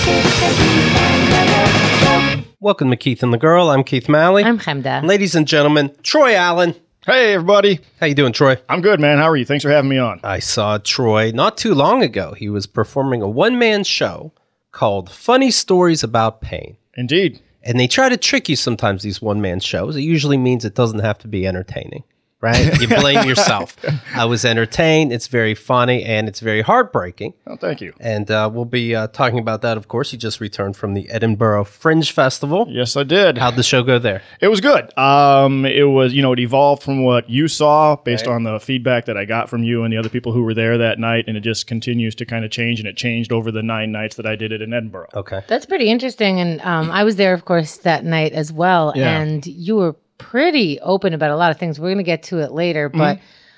Welcome to Keith and the Girl. I'm Keith Malley. I'm Chemda. Ladies and gentlemen, Troy Allen. Hey, everybody. How you doing, Troy? I'm good, man. How are you? Thanks for having me on. I saw Troy not too long ago. He was performing a one-man show called Funny Stories About Pain. Indeed. And they try to trick you sometimes, these one-man shows. It usually means it doesn't have to be entertaining, right? You blame yourself. I was entertained. It's very funny, and it's very heartbreaking. Oh, thank you. And we'll be talking about that, of course. You just returned from the Edinburgh Fringe Festival. Yes, I did. How'd the show go there? It was good. It was, it evolved from what you saw based on the feedback that I got from you and the other people who were there that night, and it just continues to kind of change, and it changed over the 9 nights that I did it in Edinburgh. Okay. That's pretty interesting. And I was there, of course, that night as well. Yeah. And you were pretty open about a lot of things. We're going to get to it later, but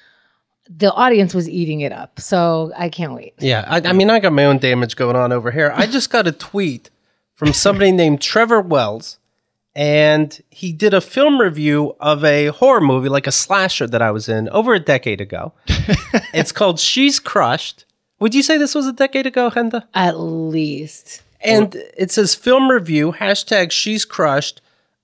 the audience was eating it up. So I can't wait. Yeah, I mean, I got my own damage going on over here. I just got a tweet from somebody named Trevor Wells, and he did a film review of a horror movie, like a slasher that I was in over a decade ago. It's called She's Crushed. Would you say this was a decade ago, Henda? At least. And it says film review, hashtag She's Crushed,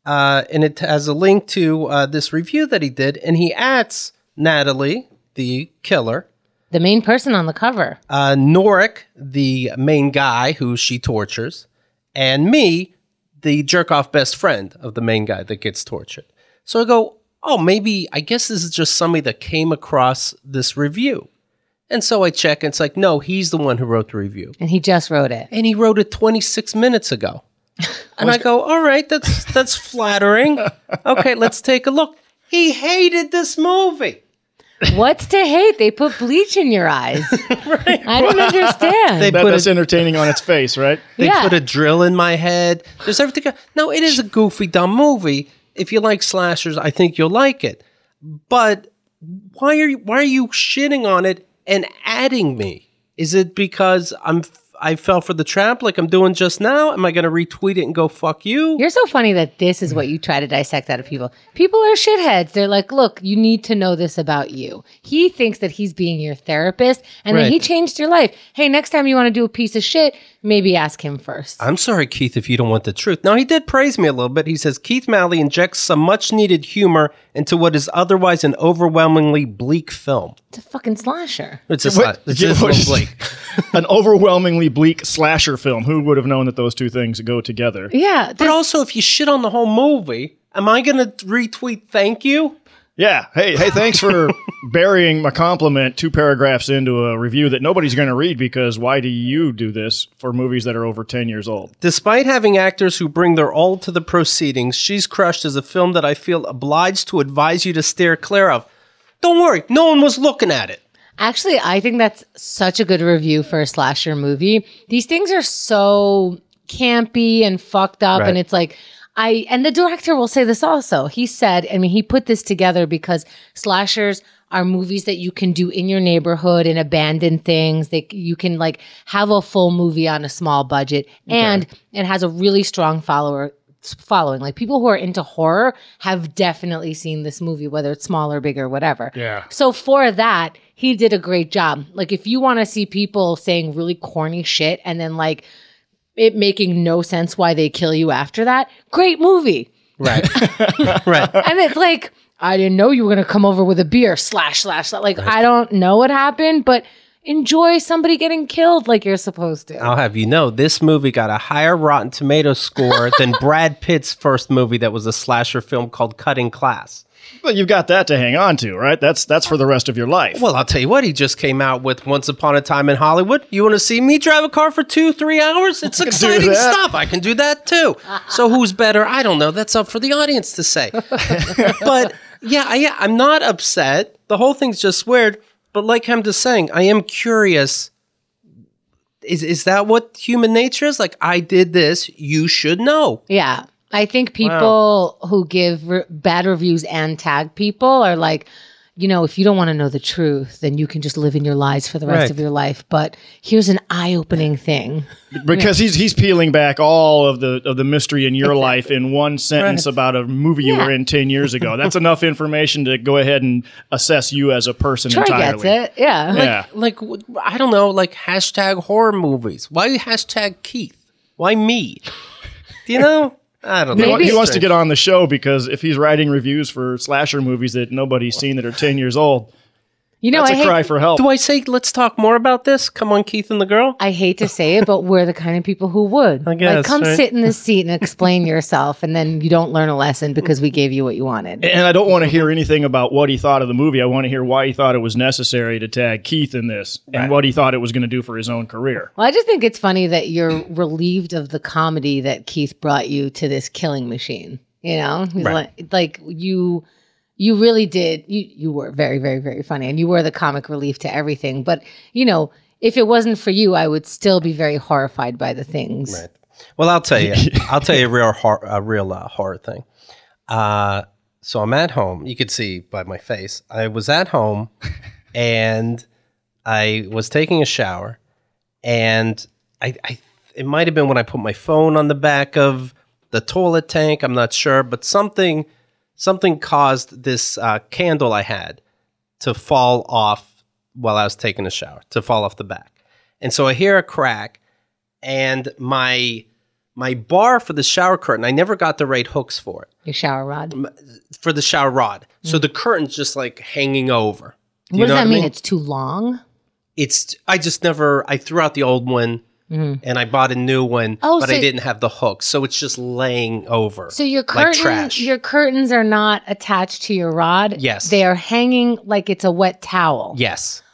and it has a link to this review that he did, and he adds Natalie, the killer, The main person on the cover. Norik, the main guy who she tortures, and me, the jerk-off best friend of the main guy that gets tortured. So I go, oh, maybe, I guess this is just somebody that came across this review. And so I check, and it's like, no, he's the one who wrote the review. And he just wrote it. And he wrote it 26 minutes ago. And I go, all right, that's flattering. Okay, let's take a look. He hated this movie. What's to hate? They put bleach in your eyes. Right. I don't understand. That's entertaining on its face, right? They Yeah. put a drill in my head. There's everything. No, it is a goofy, dumb movie. If you like slashers, I think you'll like it. But why are you shitting on it and adding me? Is it because I fell for the trap like I'm doing just now? Am I going to retweet it and go, fuck you? You're so funny that this is what you try to dissect out of people. People are shitheads. They're like, look, you need to know this about you. He thinks that he's being your therapist, and then Right. he changed your life. Hey, next time you want to do a piece of shit, maybe ask him first. I'm sorry, Keith, if you don't want the truth. Now, he did praise me a little bit. He says, Keith Malley injects some much-needed humor into what is otherwise an overwhelmingly bleak film. It's a fucking slasher. It's just What- it's just a little bleak. An overwhelmingly bleak slasher film. Who would have known that those two things go together? Yeah. But there's- also, if you shit on the whole movie, am I going to retweet thank you? Yeah. Hey, thanks for burying my compliment 2 paragraphs into a review that nobody's going to read, because why do you do this for movies that are over 10 years old? Despite having actors who bring their all to the proceedings, She's Crushed is a film that I feel obliged to advise you to steer clear of. Don't worry, no one was looking at it. Actually, I think that's such a good review for a slasher movie. These things are so campy and fucked up, Right. and it's like, and the director will say this also. He said, I mean, he put this together because slashers are movies that you can do in your neighborhood and abandon things. You can like have a full movie on a small budget, and it has a really strong following. Like, people who are into horror have definitely seen this movie, whether it's small or big or whatever. Yeah. So for that, he did a great job. Like, if you want to see people saying really corny shit and then like it making no sense why they kill you after that, great movie. Right. Right. And it's like, I didn't know you were going to come over with a beer, slash. Like, I don't know what happened, but enjoy somebody getting killed like you're supposed to. I'll have you know, this movie got a higher Rotten Tomatoes score than Brad Pitt's first movie that was a slasher film called Cutting Class. Well, you've got that to hang on to, right? That's for the rest of your life. Well, I'll tell you what, he just came out with Once Upon a Time in Hollywood. You want to see me drive a car for 2-3 hours? It's exciting that. stuff. I can do that too. So who's better? I don't know. That's up for the audience to say. But yeah, I'm not upset. The whole thing's just weird. But like I'm just saying, I am curious. Is that what human nature is? Like, I did this. You should know. Yeah. I think people who give bad reviews and tag people are like, you know, if you don't want to know the truth, then you can just live in your lies for the rest Right. of your life. But here's an eye-opening thing. Because he's peeling back all of the mystery in your life in one sentence about a movie you Yeah. were in 10 years ago. That's enough information to go ahead and assess you as a person Troy entirely. gets it. Yeah. Yeah. Like, I don't know, like hashtag horror movies. Why hashtag Keith? Why me? Do you know? I don't know. Maybe- He wants to get on the show because if he's writing reviews for slasher movies that nobody's seen that are 10 years old, You know, that's a cry for help. Do I say, let's talk more about this? Come on, Keith and the girl. I hate to say it, but we're the kind of people who would. I guess, like, come right? sit in this seat and explain yourself, and then you don't learn a lesson because we gave you what you wanted. And I don't want to hear anything about what he thought of the movie. I want to hear why he thought it was necessary to tag Keith in this and what he thought it was going to do for his own career. Well, I just think it's funny that you're relieved of the comedy that Keith brought you to this killing machine. You know, he's Right. like you really did. You were very, very, very funny, and you were the comic relief to everything. But you know, if it wasn't for you, I would still be very horrified by the things. Right. Well, I'll tell you. I'll tell you a real horror thing. So I'm at home. You could see by my face. I was at home, and I was taking a shower, and I it might have been when I put my phone on the back of the toilet tank. I'm not sure, but something caused this candle I had to fall off while I was taking a shower, to fall off the back. And so I hear a crack, and my bar for the shower curtain, I never got the right hooks for it, Your shower rod. for the shower rod. So the curtain's just like hanging over. Do What you does know that I mean? It's too long. I threw out the old one and I bought a new one, Oh, but so- I didn't have the hooks. So it's just laying over. So your like trash. your curtains are not attached to your rod. Yes. They are hanging like it's a wet towel. Yes.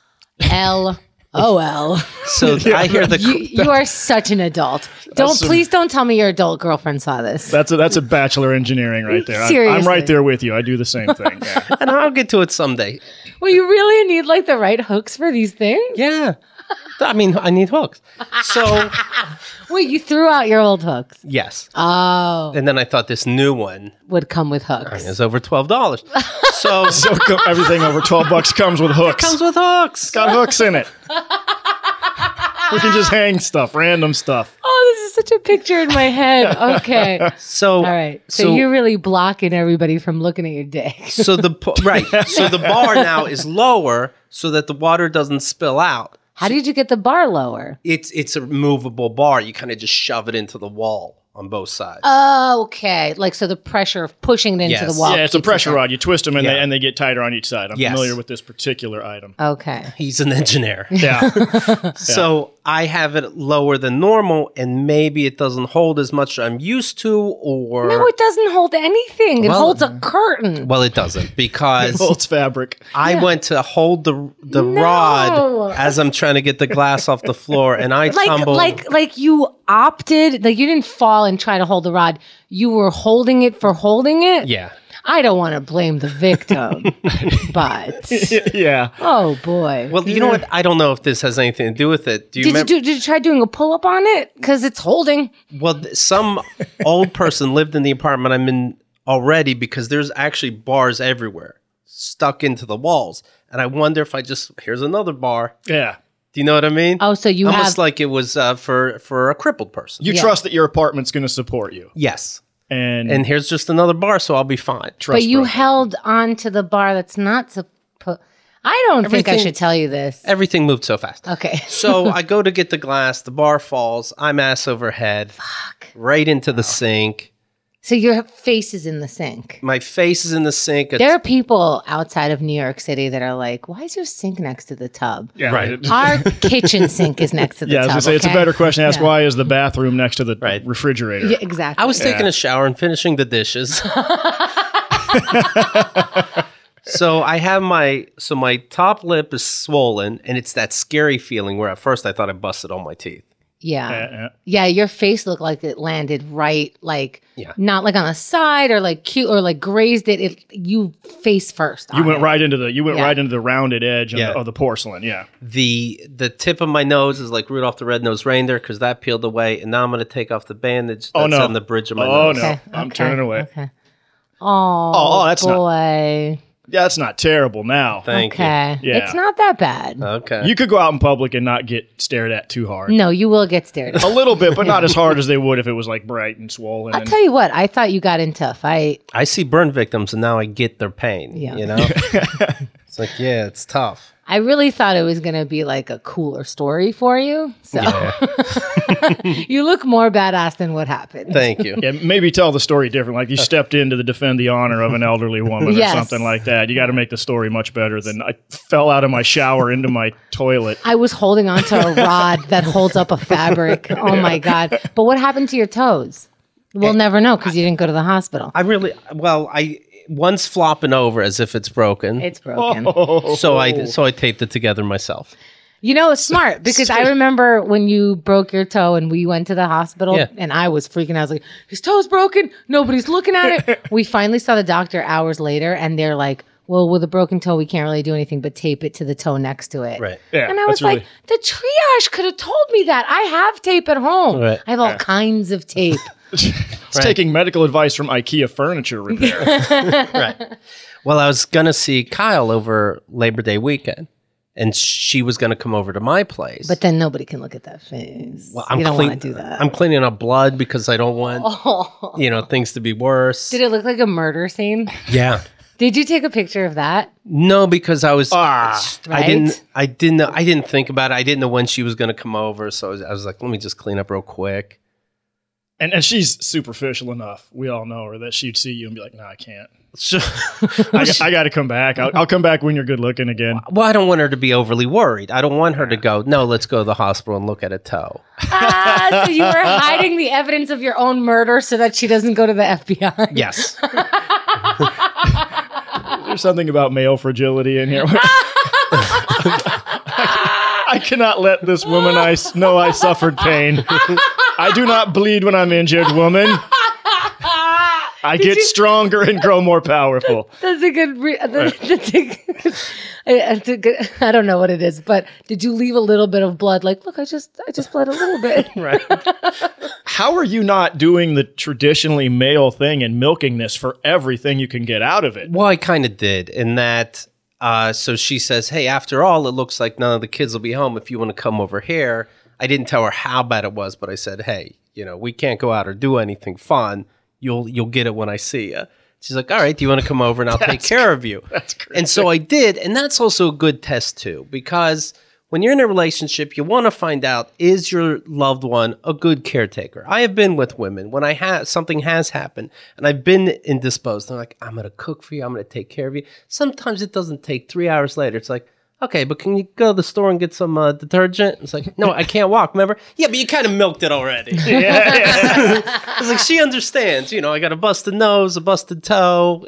LOL. So I hear the You are such an adult. Please don't tell me your adult girlfriend saw this. That's a bachelor engineering right there. I'm Seriously. right there with you. I do the same thing. Yeah. and I'll get to it someday. Well, you really need like the right hooks for these things. Yeah. I mean, I need hooks. So, Wait, you threw out your old hooks. yes. Oh, And then I thought this new one would come with hooks. is over $12. So, So everything over $12 comes with hooks. comes with hooks. Got hooks in it. We can just hang stuff, random stuff. Oh, this is such a picture in my head. Okay. So, All right. So you're really blocking everybody from looking at your dick. so right. So the bar now is lower so that the water doesn't spill out. How did you get the bar lower? It's a movable bar. You kind of just shove it into the wall on both sides. Oh, okay. Like, so the pressure of pushing it into Yes. the wall. Yeah, it's a keeps it pressure down. rod. You twist them and, Yeah. they get tighter on each side. I'm Yes. familiar with this particular item. Okay. He's an engineer. Yeah. So I have it lower than normal, and maybe it doesn't hold as much as I'm used to, or No, it doesn't hold anything. It Well- holds a curtain. well, it doesn't because Holds fabric. I went to hold the rod as I'm trying to get the glass off the floor, and I tumbled. Like you opted, like you didn't fall and try to hold the rod. You were holding it for holding it. Yeah. I don't want to blame the victim, but Yeah. oh boy. Well, you know what? I don't know if this has anything to do with it. Do you Did remember? you try doing a pull up on it? Because it's holding. Well, some old person lived in the apartment I'm in already because there's actually bars everywhere stuck into the walls. And I wonder if here's another bar. Yeah. Do you know what I mean? Oh, so you Almost have like it was for a crippled person. You trust that your apartment's going to support you. Yes. And And here's just another bar, so I'll be fine. trust but you broken. held on to the bar that's not supposed. I don't think I Everything- should tell you this. Everything moved so fast. Okay. So I go to get the glass, the bar falls, I'm ass over head, right into the sink. So your face is in the sink. My face is in the sink. There are people outside of New York City that are like, why is your sink next to the tub? Yeah. Right. Our kitchen sink is next to the Yeah, I was tub. going to say, it's a okay? better question to ask Yeah. why is the bathroom next to the Right. refrigerator? Yeah, exactly. I was taking a shower and finishing the dishes. So I have my top lip is swollen, and it's that scary feeling where at first I thought I busted all my teeth. Yeah. Yeah, your face looked like it landed right, like Yeah. not like on the side or like cute or like grazed it. You face first. You on went it. right into the rounded edge Yeah. of the porcelain. Yeah. The tip of my nose is like Rudolph the Red-Nosed Reindeer because that peeled away, and now I'm going to take off the bandage that's no. on the bridge of my Oh, nose. no. I'm turning away. Okay. Oh, that's not- boy. Yeah, that's not terrible now. Thank Okay. Yeah. It's not that bad. you. Okay. You could go out in public and not get stared at too hard. No, you will get stared at. A little bit, but not as hard as they would if it was like bright and swollen. I'll and- tell you what, I thought you got into a fight. I see burn victims, and now I get their pain. Yeah. You know? It's like, yeah, it's tough. I really thought it was going to be like a cooler story for you. So you look more badass than what happened. Thank you. Yeah, maybe tell the story different. Like you stepped in to defend the honor of an elderly woman Yes. or something like that. You got to make the story much better than I fell out of my shower into my toilet. I was holding onto a rod that holds up a fabric. Oh my God. But what happened to your toes? We'll never know because you didn't go to the hospital. One's flopping over as if it's broken. It's broken. So I taped it together myself. You know, it's smart because I remember when you broke your toe and we went to the hospital and I was freaking out. I was like, his toe's broken. Nobody's looking at it. We finally saw the doctor hours later and they're like, well, with a broken toe, we can't really do anything but tape it to the toe next to it. Right. Yeah, And I was like, the triage could have told me that. I have tape at home. Right. I have all kinds of tape. It's taking medical advice from IKEA furniture repair. Right. Well, I was going to see Kyle over Labor Day weekend, and she was going to come over to my place. But then nobody can look at that face. Well, you don't want to do that. I'm cleaning up blood because I don't want, things to be worse. Did it look like a murder scene? Yeah. Did you take a picture of that? No, because I was, right? I didn't think about it. I didn't know when she was going to come over. So I was like, let me just clean up real quick. And she's superficial enough. We all know her that she'd see you and be like, "No, I can't. So, I got to come back. I'll come back when you're good looking again." well, I don't want her to be overly worried. I don't want her to go, no, let's go to the hospital and look at a toe. So you were hiding the evidence of your own murder so that she doesn't go to the FBI. Yes. There's something about male fragility in here. I cannot let this woman know I suffered pain. I do not bleed when I'm injured, woman. I get stronger and grow more powerful. That's a good. That's a good. I don't know what it is, but did you leave a little bit of blood? Like, look, I just bled a little bit. Right. How are you not doing the traditionally male thing and milking this for everything you can get out of it? Well, I kind of did in that. So she says, hey, after all, it looks like none of the kids will be home if you want to come over here. I didn't tell her how bad it was, but I said, hey, we can't go out or do anything fun. You'll get it when I see you. She's like, all right, do you want to come over and I'll take care of you? That's great. And so I did. And that's also a good test too, because when you're in a relationship, you want to find out, is your loved one a good caretaker? I have been with women when something has happened and I've been indisposed. They're like, I'm going to cook for you. I'm going to take care of you. Sometimes it doesn't take 3 hours later. It's like, okay, but can you go to the store and get some detergent? It's like, no, I can't walk, remember? Yeah, but you kind of milked it already. It's like, she understands. I got a busted nose, a busted toe.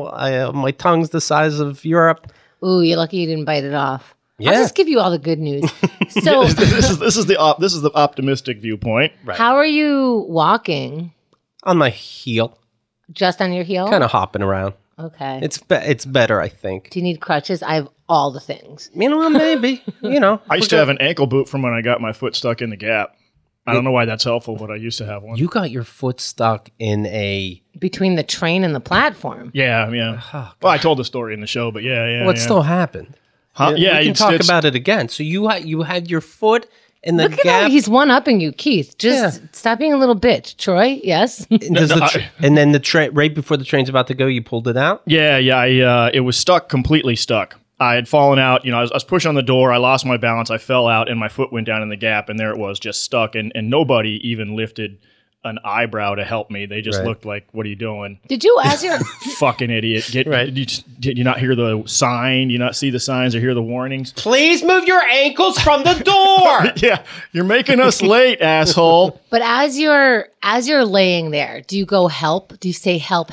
My tongue's the size of Europe. Ooh, you're lucky you didn't bite it off. Yeah. I'll just give you all the good news. So, this is the optimistic viewpoint. Right. how are you walking? On my heel, Just on your heel? kind of hopping around. Okay. It's better, I think. Do you need crutches? I have all the things. Maybe. I used to have an ankle boot from when I got my foot stuck in the gap. I don't know why that's helpful, but I used to have one. You got your foot stuck in a... Between the train and the platform. Yeah. Well, I told the story in the show, but yeah. What still happened? Huh? Yeah, we can talk about it again. So you had your foot in the Look at gap. how he's one-upping you, Keith. Just stop being a little bitch. Troy, yes? And then the train, right before the train's about to go, you pulled it out? Yeah. It was stuck, completely stuck. I had fallen out. I was pushing on the door. I lost my balance. I fell out, and my foot went down in the gap, and there it was, just stuck. And nobody even lifted an eyebrow to help me. They just looked like, "What are you doing?" Did you, as your... Fucking idiot! Did you not hear the sign? Do you not see the signs or hear the warnings? Please move your ankles from the door. Yeah, you're making us late, asshole. But as you're laying there, do you go help? Do you say help?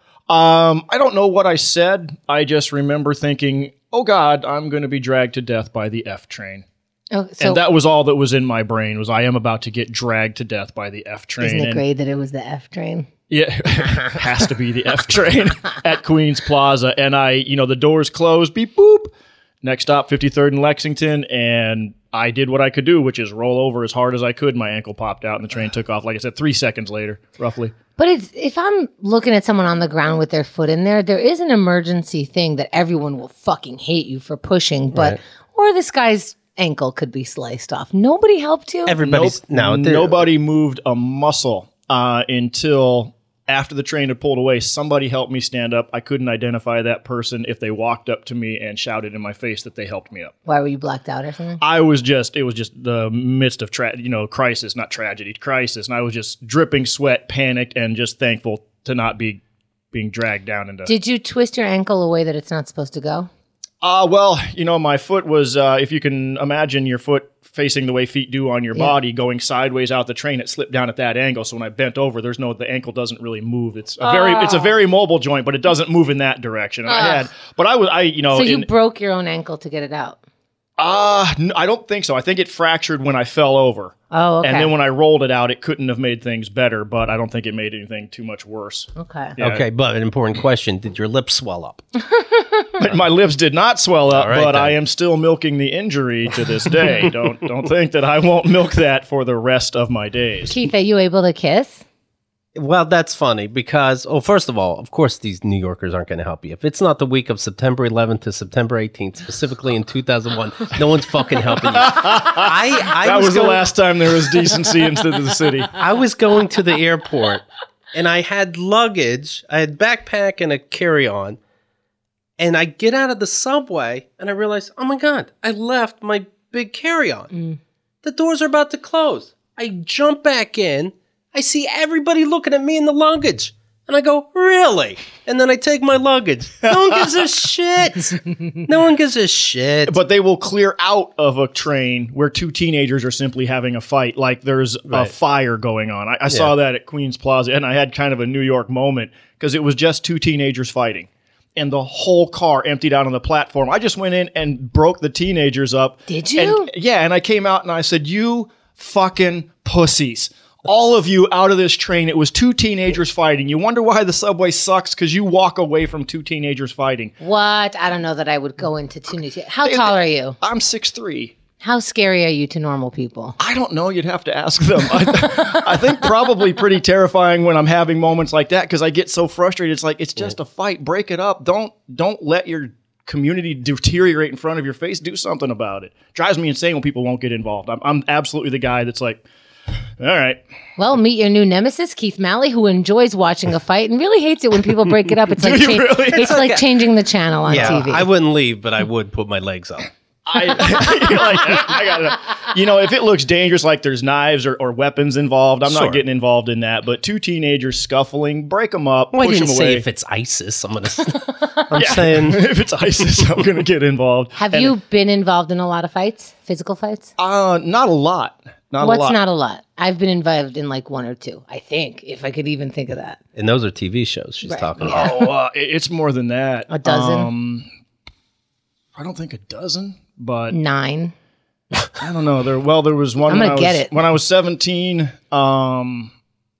I don't know what I said. I just remember thinking, "Oh God, I'm going to be dragged to death by the F train." Oh, so And that was all that was in my brain, was I am about to get dragged to death by the F train. isn't it And great that it was the F train? yeah, has to be the F train at Queens Plaza. And the doors closed, beep, boop. Next stop, 53rd and Lexington. And I did what I could do, which is roll over as hard as I could. My ankle popped out and the train took off, like I said, 3 seconds later, roughly. But if I'm looking at someone on the ground with their foot in there is an emergency thing that everyone will fucking hate you for pushing. But or this guy's ankle could be sliced off. Nobody helped you? Everybody's... Nobody moved a muscle until After the train had pulled away, somebody helped me stand up. I couldn't identify that person if they walked up to me and shouted in my face that they helped me up. Why were you blacked out or something? It was just the midst of crisis, not tragedy, crisis. And I was just dripping sweat, panicked, and just thankful to not be being dragged down into. Did you twist your ankle a way that it's not supposed to go? Well, my foot was, if you can imagine your foot facing the way feet do on your body, going sideways out the train, it slipped down at that angle. So when I bent over, the ankle doesn't really move. It's a very mobile joint, but it doesn't move in that direction. And So you broke your own ankle to get it out? I don't think so. I think it fractured when I fell over. Oh, okay. And then when I rolled it out, it couldn't have made things better, but I don't think it made anything too much worse. Okay. Yeah. Okay, but an important question. Did your lips swell up? My lips did not swell up, All right, but then. I am still milking the injury to this day. Don't think that I won't milk that for the rest of my days. Keith, are you able to kiss? Well, that's funny because, first of all, of course, these New Yorkers aren't going to help you. If it's not the week of September 11th to September 18th, specifically in 2001, no one's fucking helping you. That was the last time there was decency into the city. I was going to the airport and I had luggage. I had backpack and a carry-on. And I get out of the subway and I realize, oh my God, I left my big carry-on. The doors are about to close. I jump back in. I see everybody looking at me in the luggage. And I go, really? And then I take my luggage. No one gives a shit. No one gives a shit. But they will clear out of a train where two teenagers are simply having a fight, like there's a fire going on. I saw that at Queens Plaza, and I had kind of a New York moment because it was just two teenagers fighting. And the whole car emptied out on the platform. I just went in and broke the teenagers up. Did you? And I came out and I said, you fucking pussies. All of you out of this train. It was two teenagers fighting. You wonder why the subway sucks? Because you walk away from two teenagers fighting. What? I don't know that I would go into two new. How tall are you? I'm 6'3". How scary are you to normal people? I don't know. You'd have to ask them. I think probably pretty terrifying when I'm having moments like that because I get so frustrated. It's like, it's just a fight. Break it up. Don't let your community deteriorate in front of your face. Do something about it. Drives me insane when people won't get involved. I'm absolutely the guy that's like, all right. Well, meet your new nemesis, Keith Malley, who enjoys watching a fight and really hates it when people break it up. It's like it's like changing the channel on TV. I wouldn't leave, but I would put my legs up. I got if it looks dangerous, like there's knives or weapons involved, I'm not getting involved in that. But two teenagers scuffling, break them up, push them away. I didn't say if it's ISIS. I'm saying if it's ISIS, I'm going to get involved. Have you been involved in a lot of fights, physical fights? Not a lot. What's not a lot? I've been involved in like one or two, I think, if I could even think of that. And those are TV shows she's talking about. Oh, it's more than that. A dozen? I don't think a dozen, but 9. I don't know. There was one. I'm gonna get it. When I was 17. I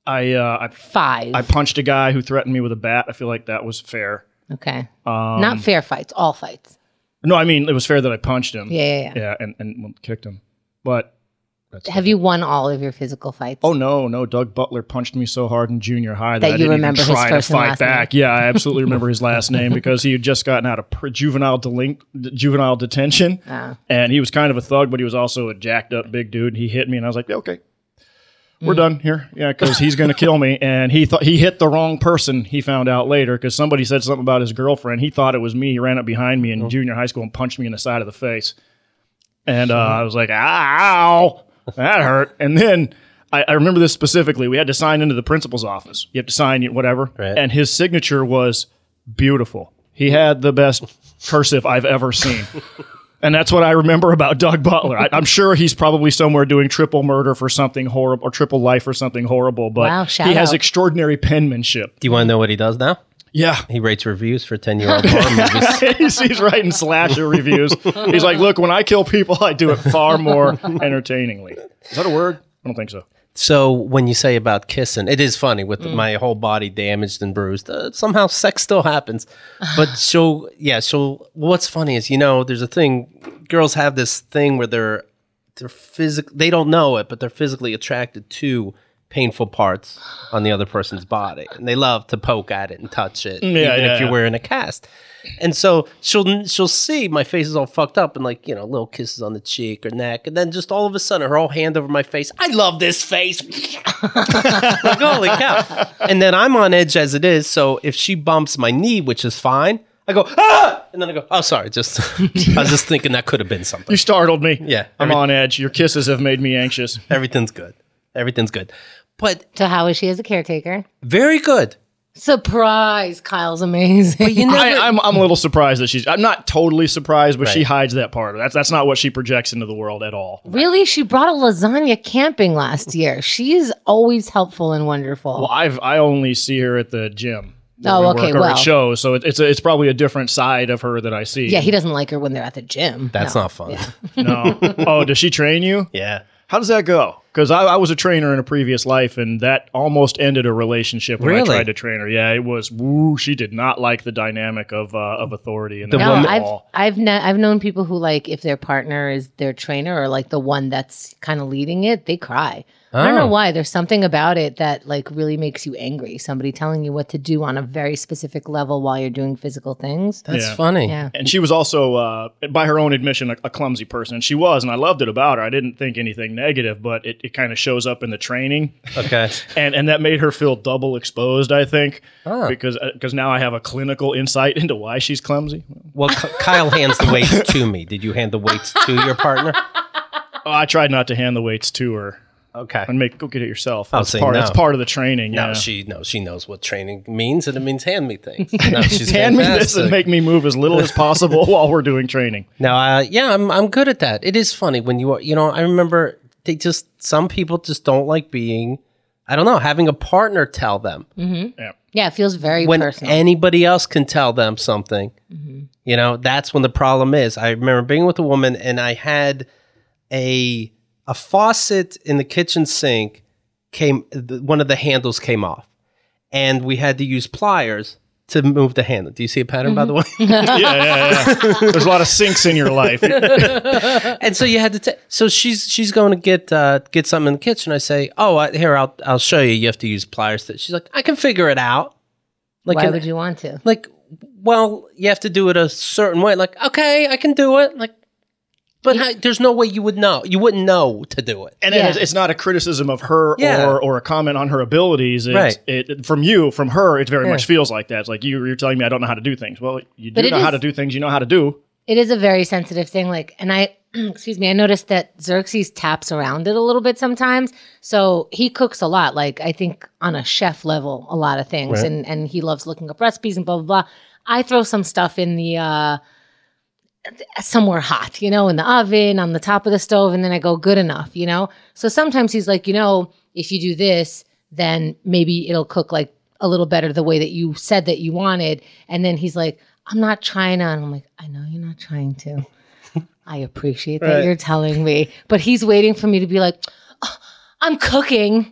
5. I punched a guy who threatened me with a bat. I feel like that was fair. Okay. Not fair fights, all fights. No, I mean it was fair that I punched him. Yeah, and kicked him, but. Have you won all of your physical fights? Oh no! Doug Butler punched me so hard in junior high that I you didn't remember even his try first to and fight last back. name? Yeah, I absolutely remember his last name because he had just gotten out of juvenile detention, and he was kind of a thug, but he was also a jacked up big dude. He hit me, and I was like, okay, we're done here. Yeah, because he's going to kill me. And he thought he hit the wrong person. He found out later because somebody said something about his girlfriend. He thought it was me. He ran up behind me in junior high school and punched me in the side of the face, and I was like, ow, that hurt. And then. I remember this specifically. We had to sign into the principal's office. You have to sign whatever. Right. And his signature was beautiful. He had the best cursive I've ever seen. And that's what I remember about Doug Butler. I'm sure he's probably somewhere doing triple murder for something horrible or triple life for something horrible. But wow, he has extraordinary penmanship. Do you want to know what he does now? Yeah. He rates reviews for 10-year-old horror movies. He's writing slasher reviews. He's like, look, when I kill people, I do it far more entertainingly. Is that a word? I don't think so. So when you say about kissing, it is funny with my whole body damaged and bruised. Somehow sex still happens. But so what's funny is, there's a thing, girls have this thing where they're physically, they don't know it, but they're physically attracted to painful parts on the other person's body, and they love to poke at it and touch it, even if you're wearing a cast. And so she'll see my face is all fucked up and like, little kisses on the cheek or neck. And then just all of a sudden her whole hand over my face. I love this face. Like, holy cow. And then I'm on edge as it is. So if she bumps my knee, which is fine, I go, ah! And then I go, oh, sorry. I was just thinking that could have been something. You startled me. Yeah. I'm on edge. Your kisses have made me anxious. Everything's good. But So how is she as a caretaker? very good. Surprise! Kyle's amazing. But you never, I'm a little surprised that I'm not totally surprised, but she Right. hides that part. That's not what she projects into the world at all. Really? She brought a lasagna camping last year. She is always helpful and wonderful. Well, I only see her at the gym. Oh, where we okay, work, or well. at shows, so it's probably a different side of her that I see. Yeah, he doesn't like her when they're at the gym. that's No. not fun. No. Oh, does she train you? Yeah. How does that go? Because I was a trainer in a previous life, and that almost ended a relationship when I Really? tried to train her. Yeah, it was woo. She did not like the dynamic of authority and The No, woman- I've known people who like if their partner is their trainer or like the one that's kind of leading it, they cry. I don't know Oh. why. There's something about it that like really makes you angry. Somebody telling you what to do on a very specific level while you're doing physical things. That's Yeah. funny. Yeah. And she was also, by her own admission, a clumsy person. And she was, and I loved it about her. I didn't think anything negative, but it kind of shows up in the training. Okay. And that made her feel double exposed, I think, Oh. because now I have a clinical insight into why she's clumsy. Well, Kyle hands the weights to me. Did you hand the weights to your partner? Oh, I tried not to hand the weights to her Okay. and go get it yourself. I'll That's say part. no. That's part of the training. No, yeah. she knows what training means, and it means hand me things. No, she's Hand me this fantastic. and make me move as little as possible while we're doing training. No, I'm good at that. It is funny when I remember some people just don't like being, I don't know, having a partner tell them Yeah. Yeah, it feels very when personal. anybody else can tell them something. That's when the problem is. I remember being with a woman and I had a faucet in the kitchen sink one of the handles came off, and we had to use pliers to move the handle. Do you see a pattern, by the way? Yeah. There's a lot of sinks in your life. And so you had to. So she's going to get something in the kitchen. I say, here I'll show you. You have to use pliers. She's like, I can figure it out. Like, Why would you want to? Like, well, you have to do it a certain way. Like, okay, I can do it. Like, but there's no way you would know. You wouldn't know to do it. And Yeah. it's not a criticism of her Yeah. or a comment on her abilities. It's, Right. From her, it very much feels like that. It's like you're telling me I don't know how to do things. Well, you But do it know how is- to do things you know how to do. It is a very sensitive thing. Like, and I, excuse me, I noticed that Xerxes taps around it a little bit sometimes. So he cooks a lot, like I think on a chef level, a lot of things. Right. And he loves looking up recipes and blah, blah, blah. I throw some stuff in the, somewhere hot, in the oven, on the top of the stove. And then I go, good enough, So sometimes he's like, if you do this, then maybe it'll cook like a little better the way that you said that you wanted. And then he's like, I'm not trying to. And I'm like, I know you're not trying to. I appreciate that Right. you're telling me. But he's waiting for me to be like, "Oh, I'm cooking,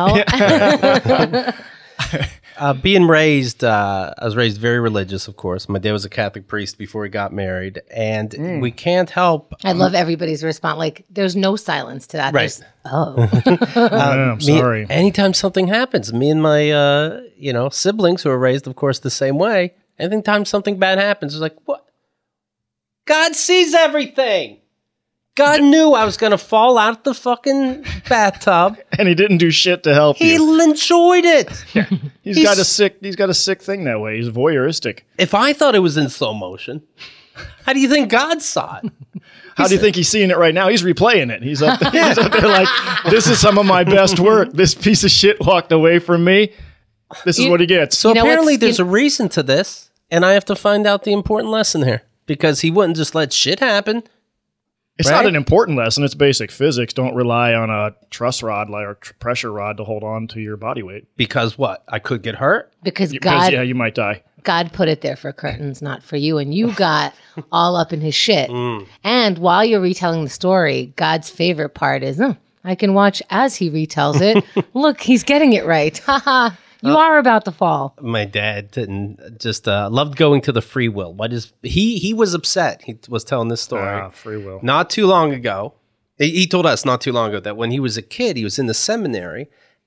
Being raised, I was raised very religious, of course. My dad was a Catholic priest before he got married, and we can't help. I love everybody's response. Like, there's no silence to that. Right. There's, oh. I'm sorry. Anytime something happens, me and my siblings who are raised, of course, the same way. Anytime something bad happens, it's like, what? God sees everything. God knew I was going to fall out the fucking bathtub. And he didn't do shit to help He you. enjoyed it. He's got a sick thing that way. He's voyeuristic. If I thought it was in slow motion, how do you think God saw it? How do you think he's seeing it right now? He's replaying it. He's up there like, this is some of my best work. This piece of shit walked away from me. This is what he gets. So You know apparently what's- there's a reason to this, and I have to find out the important lesson here, because he wouldn't just let shit happen. It's Right? not an important lesson. It's basic physics. Don't rely on a truss rod or pressure rod to hold on to your body weight. Because what? I could get hurt? Because Because, you might die. God put it there for curtains, not for you. And you got all up in his shit. And while you're retelling the story, God's favorite part is, I can watch as he retells it. Look, he's getting it right. Haha. You are about to fall. My dad didn't just loved going to the free will. He was upset. He was telling this story Free will. not too long ago. He told us not too long ago that when he was a kid, he was in the seminary,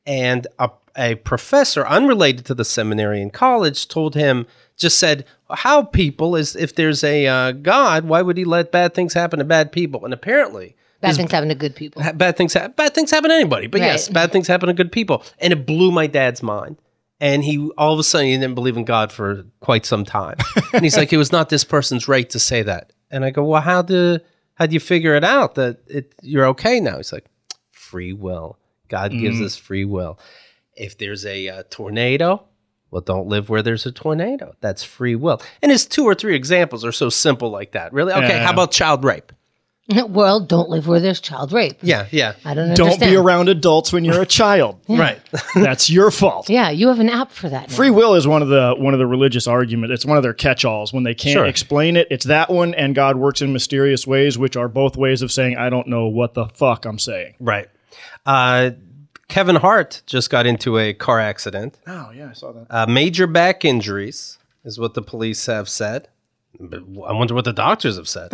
And a professor unrelated to the seminary in college told him, just said, how people is, if there's a God, why would he let bad things happen to bad people? And apparently Bad things happen to good people. bad things happen to anybody, but Right. yes, bad things happen to good people. And it blew my dad's mind. And he, all of a sudden, he didn't believe in God for quite some time. And he's like, it was not this person's right to say that. And I go, well, how do you figure it out that you're okay now? He's like, free will. God gives us free will. If there's a tornado, well, don't live where there's a tornado. That's free will. And his 2 or 3 examples are so simple like that. Really? Okay, Yeah. how about child rape? Well, don't live where there's child rape. Yeah. I don't understand. Don't be around adults when you're a child. Right. That's your fault. Yeah, you have an app for that now. Free will is one of the religious arguments. It's one of their catch-alls. When they can't Sure. explain it, it's that one and God works in mysterious ways, which are both ways of saying I don't know what the fuck I'm saying. Right. Kevin Hart just got into a car accident. Oh yeah, I saw that. Major back injuries is what the police have said. But I wonder what the doctors have said.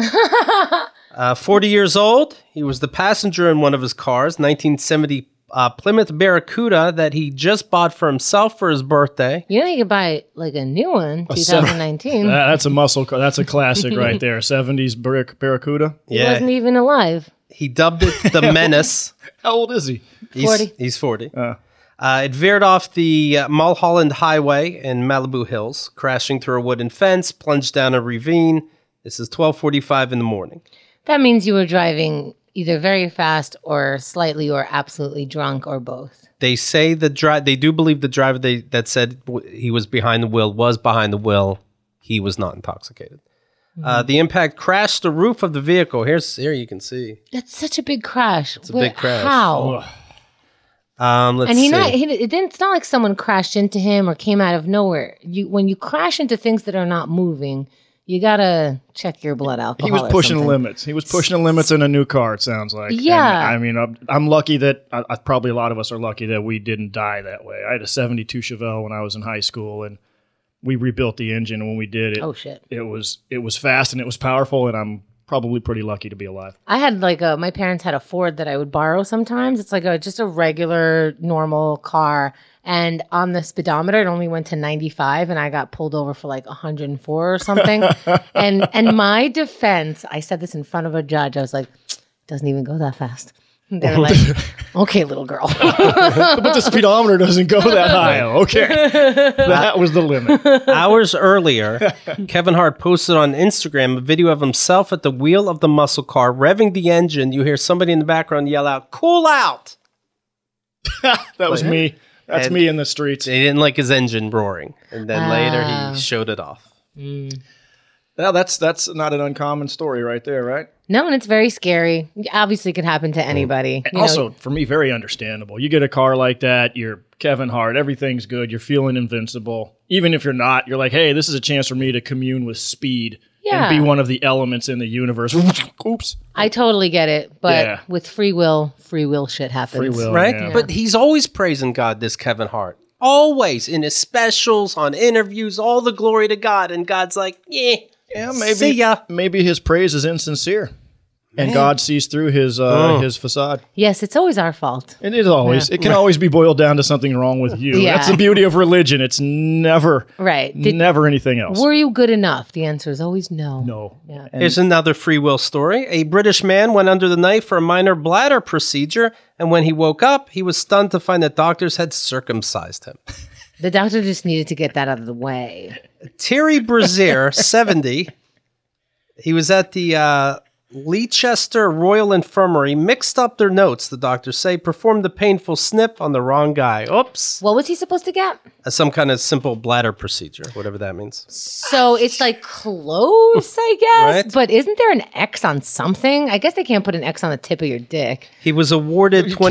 40 years old. He was the passenger in one of his cars, 1970 Plymouth Barracuda that he just bought for himself for his birthday. You know, you could buy like a new one, 2019. That's a muscle car. That's a classic right there. 70s Barracuda. He wasn't even alive. He dubbed it the Menace. How old is he? 40. He's 40. It veered off the Mulholland Highway in Malibu Hills, crashing through a wooden fence, plunged down a ravine. This is 12:45 in the morning. That means you were driving either very fast or slightly or absolutely drunk or both. They say they do believe the driver that said he was behind the wheel was behind the wheel. He was not intoxicated. The impact crashed the roof of the vehicle. Here you can see. That's such a big crash. It's a big crash. How? Let's And see. it's not like someone crashed into him or came out of nowhere. When you crash into things that are not moving, you gotta check your blood alcohol. He was pushing or the something. limits. He was pushing the limits in a new car, it sounds like. Yeah. And, I mean, I'm lucky that, probably a lot of us are lucky that we didn't die that way. I had a 72 Chevelle when I was in high school, and we rebuilt the engine. And when we did it, Oh shit! it was fast and it was powerful, and I'm probably pretty lucky to be alive. I had my parents had a Ford that I would borrow sometimes. It's like just a regular normal car. And on the speedometer, it only went to 95, and I got pulled over for like 104 or something. and my defense, I said this in front of a judge. I was like, "Doesn't even go that fast." And they were like, "Okay, little girl." But the speedometer doesn't go that high. Okay. That was the limit. Hours earlier, Kevin Hart posted on Instagram a video of himself at the wheel of the muscle car, revving the engine. You hear somebody in the background yell out, "Cool out!" That was me. That's And- me in the streets. They didn't like his engine roaring. And then later he showed it off. Now that's not an uncommon story right there, right? No, and it's very scary. Obviously, it could happen to anybody. And You know, also, for me, very understandable. You get a car like that, you're Kevin Hart, everything's good, you're feeling invincible. Even if you're not, you're like, hey, this is a chance for me to commune with speed Yeah. and be one of the elements in the universe. Oops. I totally get it, but Yeah. with free will shit happens. Free will. Right? Yeah. But he's always praising God, this Kevin Hart. Always. In his specials, on interviews, all the glory to God. And God's like, yeah, see ya. Maybe his praise is insincere. And God sees through his facade. Yes, it's always our fault. It is always. Yeah. It can always be boiled down to something wrong with you. Yeah. That's the beauty of religion. It's never, Right. never anything else. Were you good enough? The answer is always no. No. Yeah. Here's another free will story. A British man went under the knife for a minor bladder procedure. And when he woke up, he was stunned to find that doctors had circumcised him. The doctor just needed to get that out of the way. Thierry Brazier, 70. He was at the Leicester Royal Infirmary, mixed up their notes, the doctors say, performed the painful snip on the wrong guy. Oops. What was he supposed to get? Some kind of simple bladder procedure, whatever that means. So it's like close, I guess. Right. But isn't there an X on something? I guess they can't put an X on the tip of your dick. He was awarded You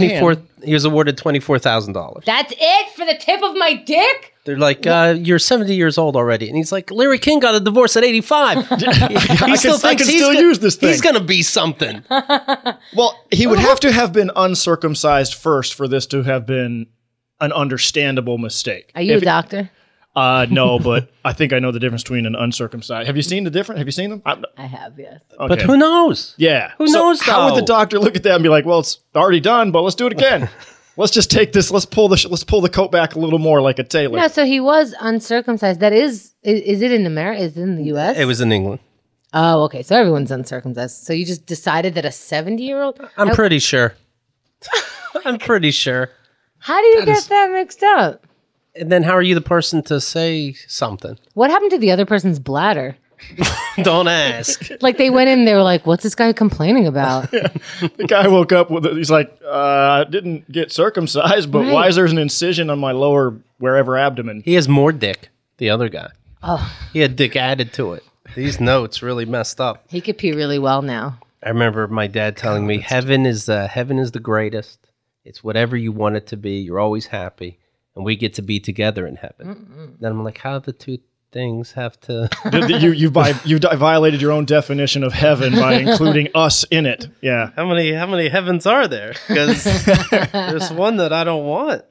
$24,000. That's it for the tip of my dick? They're like, you're 70 years old already. And he's like, Larry King got a divorce at 85. He I can still use this thing. He's going to be something. Well, he would have to have been uncircumcised first for this to have been an understandable mistake. Are you a doctor? No, but I think I know the difference between an uncircumcised. Have you seen the difference? Have you seen them? I have, yes. But who knows? Yeah. Who knows, How would though? the doctor look at that and be like, well, it's already done, but let's do it again? let's just take this. Let's pull the coat back a little more like a tailor. No, so he was uncircumcised. That is it in America? Is it in the U.S.? It was in England. Oh, okay. So everyone's uncircumcised. So you just decided that a 70-year-old? I'm pretty sure. I'm pretty sure. How do you get that mixed up? And then how are you the person to say something? What happened to the other person's bladder? Don't ask. Like they went in, they were like, "What's this guy complaining about?" The guy woke up with he's like, I didn't get circumcised, but why is there an incision on my lower wherever abdomen? He has more dick, the other guy. Oh, He had dick added to it. These notes really messed up. he could pee really well now. I remember my dad telling me heaven is the greatest. It's whatever you want it to be. You're always happy. And we get to be together in heaven. Then I'm like, how do the two things have to... You violated your own definition of heaven by including us in it. Yeah. How many heavens are there? Because there's one that I don't want.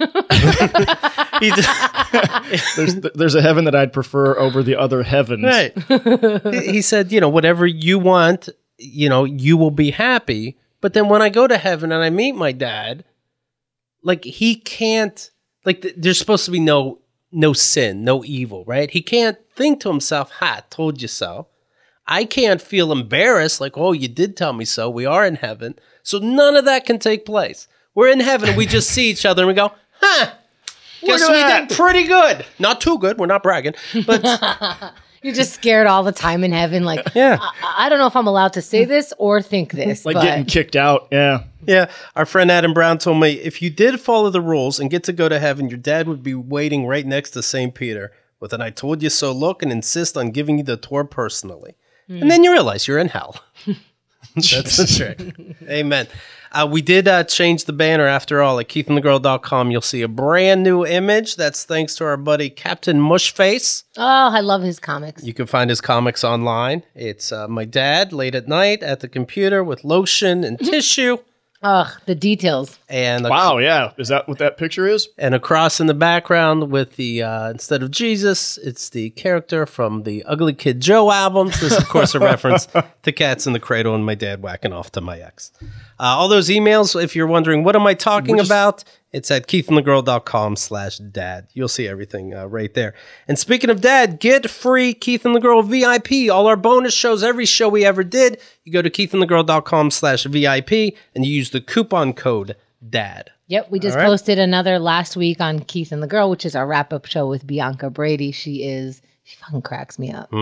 There's a heaven that I'd prefer over the other heavens. Right. He said, whatever you want, you will be happy. But then when I go to heaven and I meet my dad, like he can't, like there's supposed to be no sin, no evil, right? He can't think to himself, told you so. I can't feel embarrassed, like, oh, you did tell me so. We are in heaven. So none of that can take place. We're in heaven and we just see each other and we go, guess we did pretty good. Not too good. We're not bragging. But You're just scared all the time in heaven. Like, yeah. I don't know if I'm allowed to say this or think this. Like but getting kicked out. Yeah. Yeah, our friend Adam Brown told me if you did follow the rules and get to go to heaven, your dad would be waiting right next to St. Peter with an I told you so look and insist on giving you the tour personally. And then you realize you're in hell. That's the trick. Amen. We did change the banner after all. At keithandthegirl.com, you'll see a brand new image. That's thanks to our buddy Captain Mushface. Oh, I love his comics. You can find his comics online. It's my dad late at night at the computer with lotion and tissue. Ugh, the details. And wow, yeah. Is that what that picture is? And a cross in the background with the, instead of Jesus, it's the character from the Ugly Kid Joe albums. This, of course, a reference to Cats in the Cradle and my dad whacking off to my ex. All those emails, if you're wondering, what am I talking about? It's at keithandthegirl.com/dad. You'll see everything right there. And speaking of dad, get free Keith and the Girl VIP. All our bonus shows, every show we ever did, you go to keithandthegirl.com/VIP and you use the coupon code DAD. Yep, we just posted another last week on Keith and the Girl, which is our wrap-up show with Bianca Brady. She fucking cracks me up.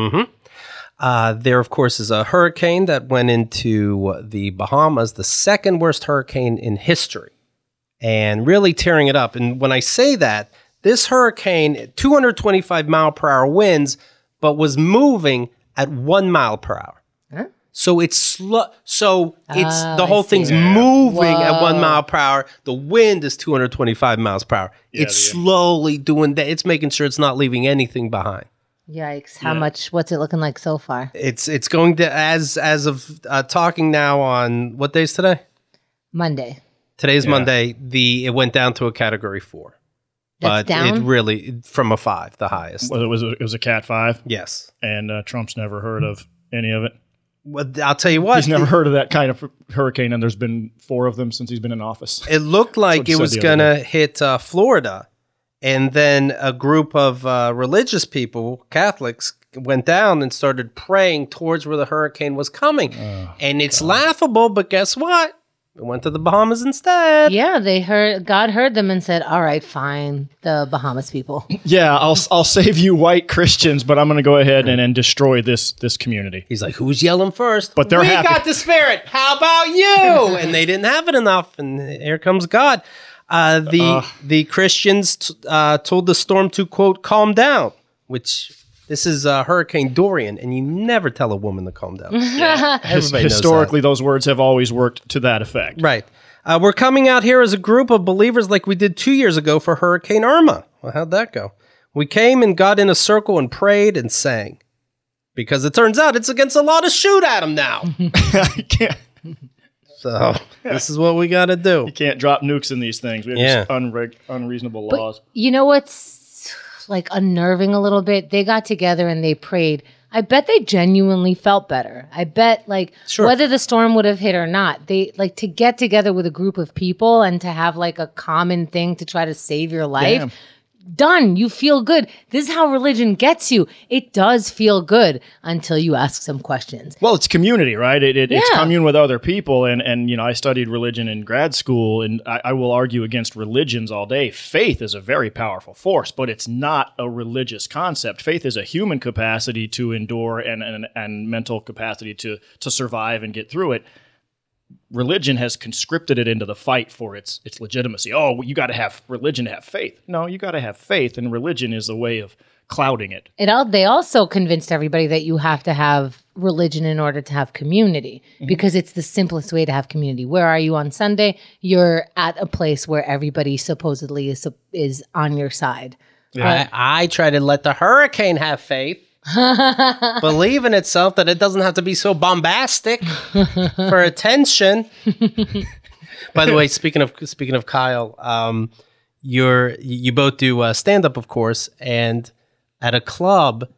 There, of course, is a hurricane that went into the Bahamas, the second worst hurricane in history, and really tearing it up. And when I say that, this hurricane, 225 mile per hour winds, but was moving at 1 mile per hour. Huh? So it's slow. So it's the I whole see. thing's moving at Whoa. 1 mile per hour. The wind is 225 miles per hour. Yeah, it's slowly doing that. It's making sure it's not leaving anything behind. Yikes. How much, what's it looking like so far? It's going to, as of talking now on, what day's today? Monday. Today's Monday. It went down to a category 4. That's but down? it really, from a 5, the highest. Well, it was a Cat 5. Yes. And Trump's never heard of any of it. Well, I'll tell you what. He's never heard of that kind of hurricane, and there's been 4 of them since he's been in office. It looked like it was going to hit Florida. And then a group of religious people, Catholics, went down and started praying towards where the hurricane was coming. And it's laughable, but guess what? It went to the Bahamas instead. Yeah, God heard them and said, all right, fine, the Bahamas people. Yeah, I'll save you white Christians, but I'm going to go ahead and destroy this community. He's like, who's yelling first? But they're happy. We got the spirit. How about you? And they didn't have it enough. And here comes God. The Christians told the storm to, quote, calm down, which this is Hurricane Dorian, and you never tell a woman to calm down. Everybody knows Historically, those words have always worked to that effect. Right. We're coming out here as a group of believers like we did 2 years ago for Hurricane Irma. Well, how'd that go? We came and got in a circle and prayed and sang. Because it turns out it's against the law to shoot at them now. You can't This is what we got to do. drop nukes in these things. We have just unreasonable laws. You know what's like unnerving a little bit? They got together and they prayed, I bet they genuinely felt better. I bet, like, Sure. whether the storm would have hit or not, they, like, to get together with a group of people and to have, like, a common thing to try to save your life. Damn. Done. You feel good. This is how religion gets you. It does feel good until you ask some questions. Well, it's community, right? It's Yeah. commune with other people. And I studied religion in grad school, and I will argue against religions all day. Faith is a very powerful force, but it's not a religious concept. Faith is a human capacity to endure and mental capacity to survive and get through it. Religion has conscripted it into the fight for its legitimacy. Oh, well, you got to have religion to have faith. No, you got to have faith, and religion is a way of clouding it. They also convinced everybody that you have to have religion in order to have community because it's the simplest way to have community. Where are you on Sunday? You're at a place where everybody supposedly is on your side. I try to let the hurricane have faith. Believe in itself that it doesn't have to be so bombastic for attention. By the way, speaking of Kyle, you both do stand up, of course, and at a club,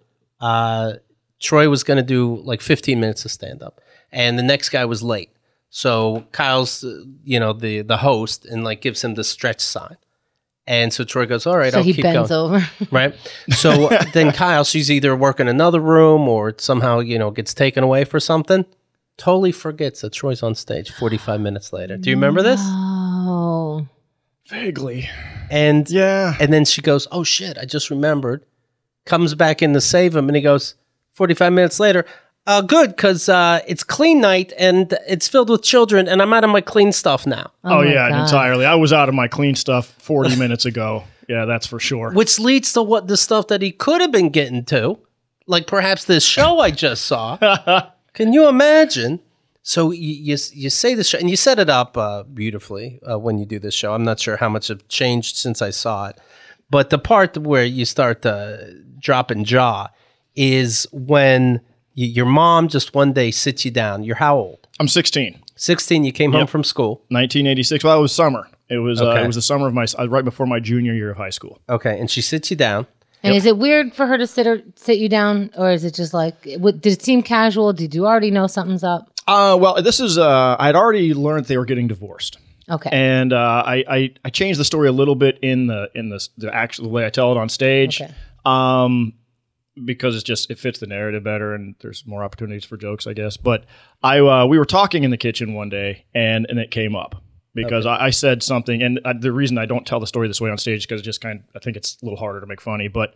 Troy was going to do like 15 minutes of stand up, and the next guy was late. So Kyle's the host and like gives him the stretch sign. And so Troy goes, all right, So I'll he keep bends going. over. Right. So then Kyle, she's either working another room or somehow, gets taken away for something. Totally forgets that Troy's on stage 45 minutes later. Do you remember this? Oh. Vaguely. And Yeah. and then she goes, oh shit, I just remembered. Comes back in to save him and he goes, 45 minutes later, good, because it's clean night and it's filled with children and I'm out of my clean stuff now. Oh, my yeah, God. entirely. I was out of my clean stuff 40 minutes ago. Yeah, that's for sure. Which leads to what the stuff that he could have been getting to, like perhaps this show I just saw. Can you imagine? So you say this show, and you set it up beautifully when you do this show. I'm not sure how much have changed since I saw it, but the part where you start dropping jaw is when your mom just one day sits you down. You're how old? I'm 16. 16. You came home from school. 1986. Well, it was summer. It was Okay. it was the summer of right before my junior year of high school. Okay, and she sits you down. And is it weird for her to sit you down, or is it just like, did it seem casual? Did you already know something's up? Well, this is I'd already learned they were getting divorced. Okay. And I changed the story a little bit in the actual way I tell it on stage. Okay. Because it fits the narrative better and there's more opportunities for jokes, I guess. But we were talking in the kitchen one day and it came up because I said something, and the reason I don't tell the story this way on stage is because I think it's a little harder to make funny. But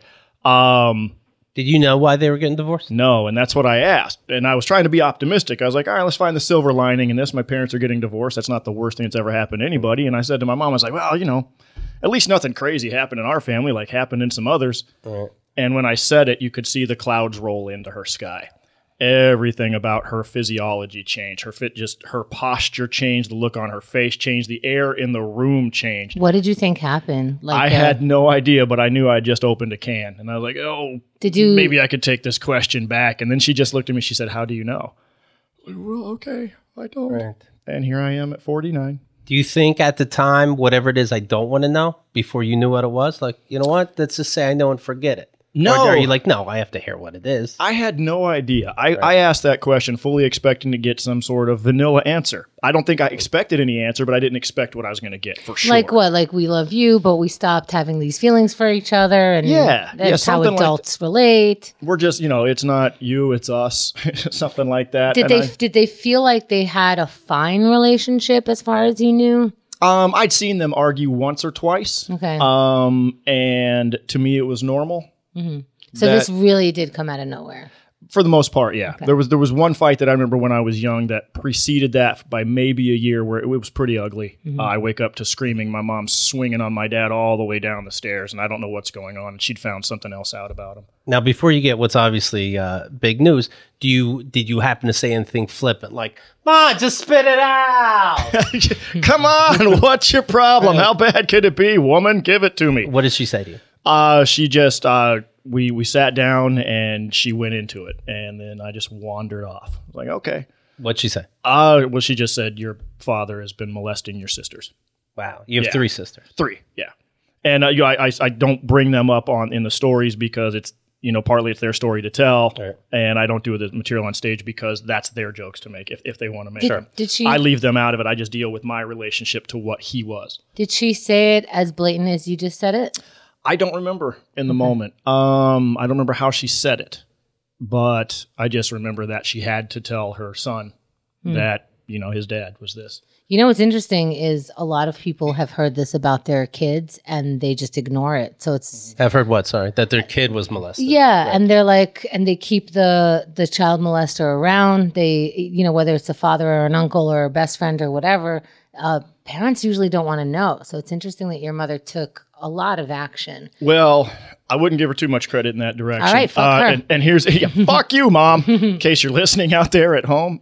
Did you know why they were getting divorced? no, and that's what I asked. And I was trying to be optimistic. I was like, all right, let's find the silver lining in this. My parents are getting divorced. That's not the worst thing that's ever happened to anybody. And I said to my mom, I was like, well, at least nothing crazy happened in our family like happened in some others. Right. And when I said it, you could see the clouds roll into her sky. Everything about her physiology changed. Her posture changed. The look on her face changed. The air in the room changed. What did you think happened? I had no idea, but I knew I just opened a can. And I was like, oh, maybe I could take this question back. And then she just looked at me. She said, how do you know? I was like, well, okay, I don't. Right. And here I am at 49. Do you think at the time, whatever it is I don't want to know, before you knew what it was, like, you know what, let's just say I know and forget it? No. Or are you like, no, I have to hear what it is? I had no idea. I asked that question fully expecting to get some sort of vanilla answer. I don't think I expected any answer, but I didn't expect what I was going to get for sure. Like what? Like, we love you, but we stopped having these feelings for each other, and that's how something like adults relate. We're just, it's not you, it's us, something like that. Did they feel like they had a fine relationship as far as you knew? I'd seen them argue once or twice. Okay. And to me, it was normal. So this really did come out of nowhere. For the most part, yeah. Okay. There was one fight that I remember when I was young that preceded that by maybe a year where it was pretty ugly. I wake up to screaming. My mom's swinging on my dad all the way down the stairs, and I don't know what's going on. And she'd found something else out about him. Now, before you get what's obviously big news, did you happen to say anything flippant like, "Ma, just spit it out"? Come on, what's your problem? How bad could it be, woman? Give it to me. What did she say to you? She just we sat down and she went into it, and then I just wandered off. I was like, okay. What'd she say? Well, she just said, your father has been molesting your sisters. Wow. You have 3 sisters. 3, yeah. And I don't bring them up in the stories because it's, partly it's their story to tell, Right. and I don't do the material on stage because that's their jokes to make if they want to make them. Did she? I leave them out of it. I just deal with my relationship to what he was. Did she say it as blatant as you just said it? I don't remember in the moment. I don't remember how she said it, but I just remember that she had to tell her son that, his dad was this. You know what's interesting is a lot of people have heard this about their kids and they just ignore it. So it's I've heard what? Sorry, that their kid was molested. yeah, and they're like, and they keep the child molester around. They, whether it's a father or an uncle or a best friend or whatever, parents usually don't want to know. So it's interesting that your mother took a lot of action. Well, I wouldn't give her too much credit in that direction. All right, fuck her. And here's fuck you, Mom. In case you're listening out there at home,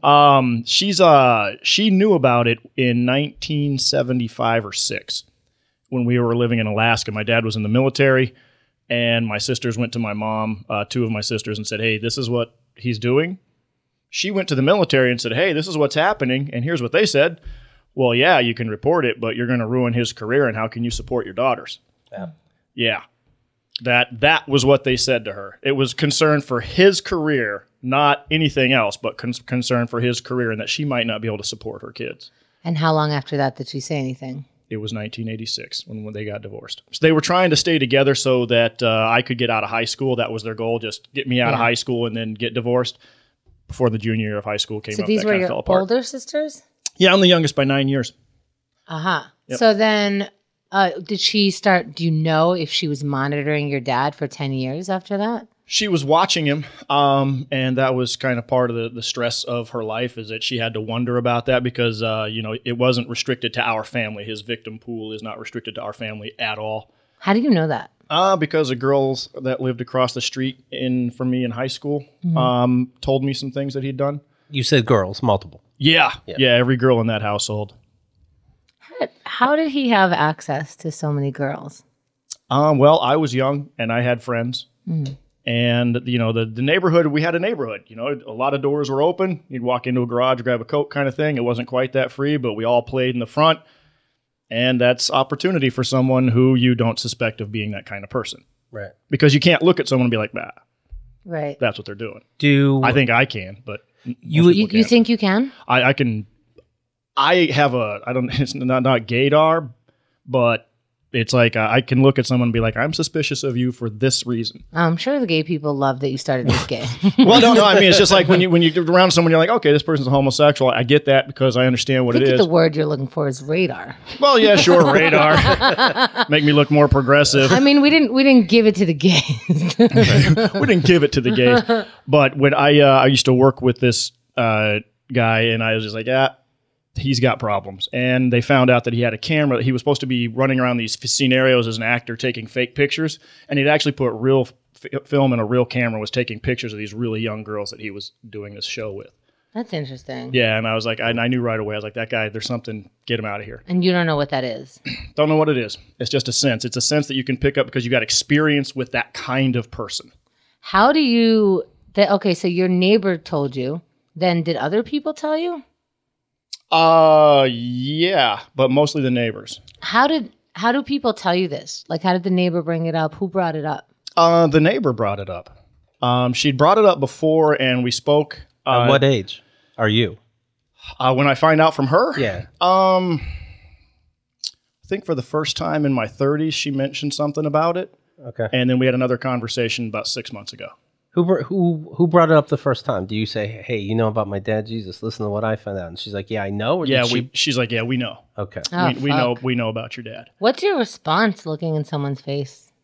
she knew about it in 1975 or 6 when we were living in Alaska. My dad was in the military, and my sisters went to my mom, 2 of my sisters, and said, "Hey, this is what he's doing." She went to the military and said, "Hey, this is what's happening," and here's what they said. Well, yeah, you can report it, but you're going to ruin his career, and how can you support your daughters? Yeah. That was what they said to her. It was concern for his career, not anything else, but concern for his career and that she might not be able to support her kids. And how long after that did she say anything? It was 1986 when they got divorced. So they were trying to stay together so that I could get out of high school. That was their goal, just get me out of high school and then get divorced before the junior year of high school came up. So these that were kind of your fell apart. older sisters? Yeah, I'm the youngest by 9 years. Uh-huh. Yep. So then did she start, do you know if she was monitoring your dad for 10 years after that? She was watching him, and that was kind of part of the stress of her life, is that she had to wonder about that because, it wasn't restricted to our family. His victim pool is not restricted to our family at all. How do you know that? Because the girls that lived across the street from me in high school told me some things that he'd done. You said girls, multiple. Yeah, every girl in that household. How did he have access to so many girls? Well, I was young and I had friends. And, the neighborhood, we had a neighborhood. A lot of doors were open. You'd walk into a garage, grab a coat kind of thing. It wasn't quite that free, but we all played in the front. And that's opportunity for someone who you don't suspect of being that kind of person. Right. Because you can't look at someone and be like, bah, Right. that's what they're doing. I think I can, but You think you can? I can. I have it's not gaydar, but it's like I can look at someone and be like, I'm suspicious of you for this reason. I'm sure the gay people love that you started as gay. Well, no. I mean, it's just like when you're around someone, you're like, okay, this person's a homosexual. I get that because I understand what I it think is. the word you're looking for is radar. Well, yeah, sure, radar. Make me look more progressive. I mean, we didn't give it to the gays. We didn't give it to the gays. But when I used to work with this guy, and I was just like, he's got problems. And they found out that he had a camera. He was supposed to be running around these scenarios as an actor taking fake pictures. And he'd actually put real film in a real camera, was taking pictures of these really young girls that he was doing this show with. That's interesting. Yeah, and I was like, I knew right away. I was like, that guy, there's something, get him out of here. And you don't know what that is. Don't know what it is. It's just a sense. It's a sense that you can pick up because you got experience with that kind of person. How do you, okay, so your neighbor told you. Then did other people tell you? Yeah, but mostly the neighbors. How do people tell you this? Like, how did the neighbor bring it up? Who brought it up? The neighbor brought it up. She'd brought it up before, and we spoke. At what age are you? When I find out from her? Yeah. I think for the first time in my 30s, she mentioned something about it. Okay. And then we had another conversation about 6 months ago. Who brought it up the first time? Do you say, hey, you know about my dad, Jesus? Listen to what I found out. And she's like, yeah, I know. Or Yeah, she's like, yeah, we know. Okay. Oh, We know about your dad. What's your response looking in someone's face?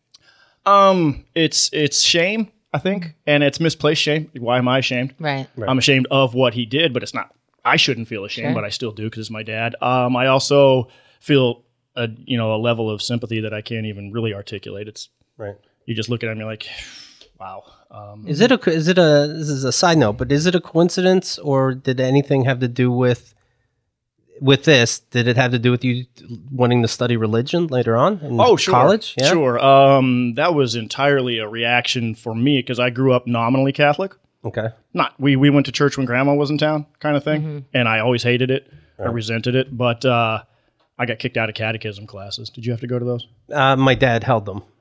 It's shame, I think, and it's misplaced shame. Why am I ashamed? Right. I'm ashamed of what he did, but it's not. I shouldn't feel ashamed, but I still do because it's my dad. I also feel a level of sympathy that I can't even really articulate. It's right. You just look at him, you're like, wow. This is a side note, but is it a coincidence, or did anything have to do with this? Did it have to do with you wanting to study religion later on in college? Yeah? Sure. That was entirely a reaction for me because I grew up nominally Catholic. Okay. We went to church when Grandma was in town, kind of thing, and I always hated it. I resented it, but I got kicked out of catechism classes. Did you have to go to those? My dad held them.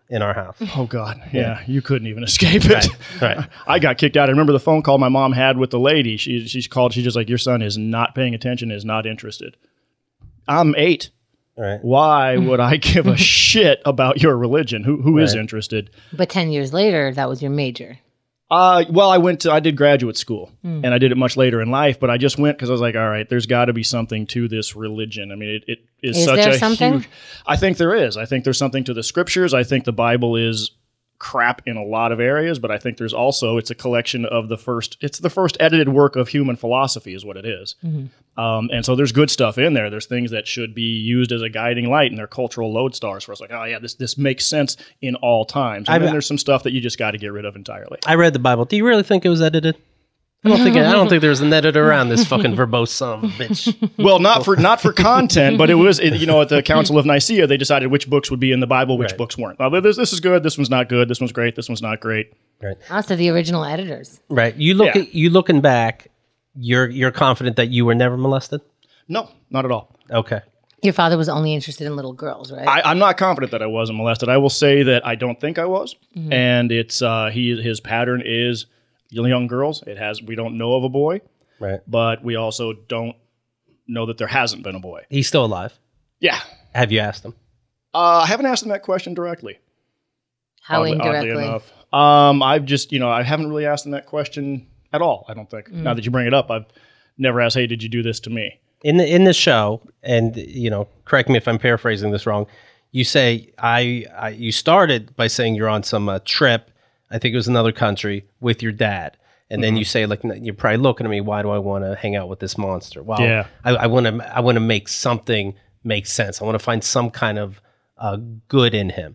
in our house. Oh God, yeah, you couldn't even escape it. Right. I got kicked out. I remember the phone call my mom had with the lady. She's called. She's just like, your son is not paying attention, is not interested. I'm 8. Right. Why would I give a shit about your religion? Who is Right. interested? But 10 years later, that was your major. Well, I did graduate school, and I did it much later in life, but I just went because I was like, all right, there's got to be something to this religion. I mean, it is such there a something? huge... I think there is. I think there's something to the scriptures. I think the Bible is crap in a lot of areas, but I think there's also, it's a collection of the first edited work of human philosophy is what it is. And so there's good stuff in there. There's things that should be used as a guiding light, and they're cultural lodestars for us. Like, oh yeah, this makes sense in all times. And then there's some stuff that you just got to get rid of entirely. I read the Bible. Do you really think it was edited? I don't think there was an editor around this fucking verbose son of a bitch. Well, not for content, but it was, at the Council of Nicaea, they decided which books would be in the Bible, which books weren't. This is good. This one's not good. This one's great. This one's not great. Right. Also, the original editors. Right. You looking back, you're confident that you were never molested? No, not at all. Okay. Your father was only interested in little girls, right? I'm not confident that I wasn't molested. I will say that I don't think I was, and it's his pattern is young girls. We don't know of a boy, Right. but we also don't know that there hasn't been a boy. He's still alive. Yeah. Have you asked him? I haven't asked him that question directly. How Oddly indirectly? enough. I've just, I haven't really asked him that question at all, I don't think. Now that you bring it up, I've never asked, hey, did you do this to me? In the show, and correct me if I'm paraphrasing this wrong. You say you started by saying you're on some trip. I think it was another country with your dad, and then you say like you're probably looking at me. Why do I want to hang out with this monster? Well, Yeah. I want to make something make sense. I want to find some kind of good in him.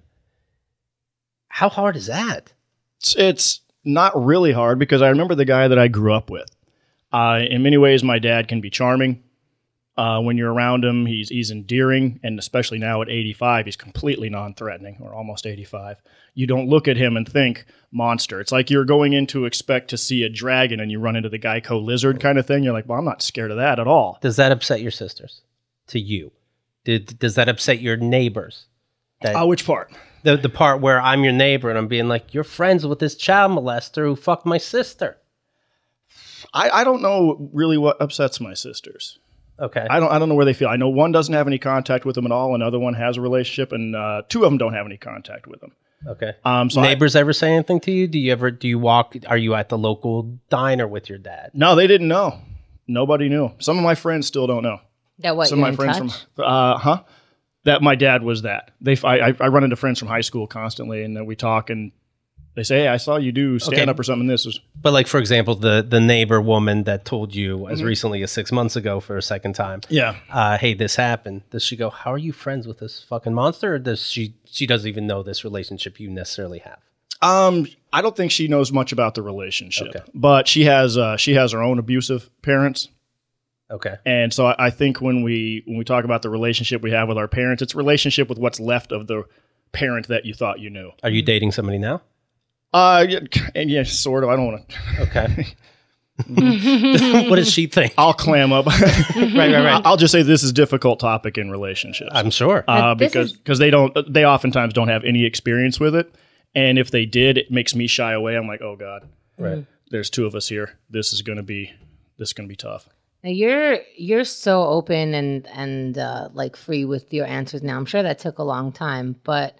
How hard is that? It's not really hard because I remember the guy that I grew up with. In many ways, my dad can be charming. When you're around him, he's endearing, and especially now at 85, he's completely non-threatening, or almost 85. You don't look at him and think monster. It's like you're going in to expect to see a dragon, and you run into the Geico lizard kind of thing. You're like, well, I'm not scared of that at all. Does that upset your sisters? To you? Does that upset your neighbors? Which part? The part where I'm your neighbor and I'm being like, you're friends with this child molester who fucked my sister. I don't know really what upsets my sisters. Okay. I don't know where they feel. I know one doesn't have any contact with them at all. Another one has a relationship, and 2 of them don't have any contact with them. Okay. So Neighbors ever say anything to you? Do you walk? Are you at the local diner with your dad? No, they didn't know. Nobody knew. Some of my friends still don't know. That what, Some you're of my in friends touch? that my dad was that. I run into friends from high school constantly, and then we talk, and they say, hey, I saw you do stand-up or something. This is... But like, for example, the neighbor woman that told you as recently as 6 months ago for a second time, hey, this happened. Does she go, how are you friends with this fucking monster? Or does she doesn't even know this relationship you necessarily have? I don't think she knows much about the relationship, but she has her own abusive parents. Okay. And so I think when we talk about the relationship we have with our parents, it's a relationship with what's left of the parent that you thought you knew. Are you dating somebody now? Yeah, sort of. I don't want to. Okay. What does she think? I'll clam up. Right. I'll just say this is a difficult topic in relationships. I'm sure. Because they oftentimes don't have any experience with it, and if they did, it makes me shy away. I'm like, oh God, Right. There's 2 of us here. This is gonna be tough. Now you're so open and like free with your answers now. I'm sure that took a long time, but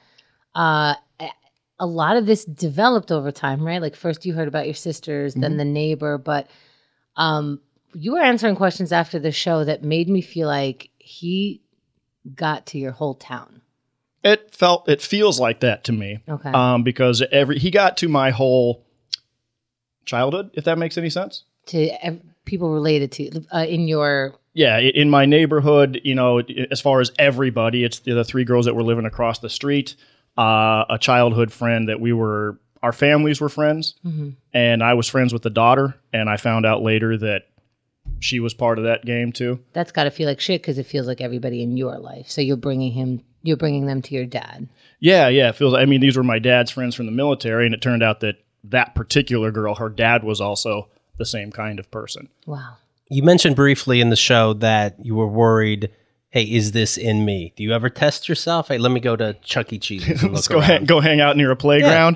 a lot of this developed over time, right? Like first you heard about your sisters, then the neighbor, but you were answering questions after the show that made me feel like he got to your whole town. It feels like that to me. Okay. Because he got to my whole childhood, if that makes any sense. To people related to in your... Yeah, in my neighborhood, as far as everybody, it's the 3 girls that were living across the street, a childhood friend that our families were friends, and I was friends with the daughter, and I found out later that she was part of that game too. That's got to feel like shit because it feels like everybody in your life. So you're bringing them to your dad. Yeah, it feels. I mean, these were my dad's friends from the military, and it turned out that particular girl, her dad was also the same kind of person. Wow. You mentioned briefly in the show that you were worried hey, is this in me? Do you ever test yourself? Hey, let me go to Chuck E. Cheese and look Let's around. go hang out near a playground.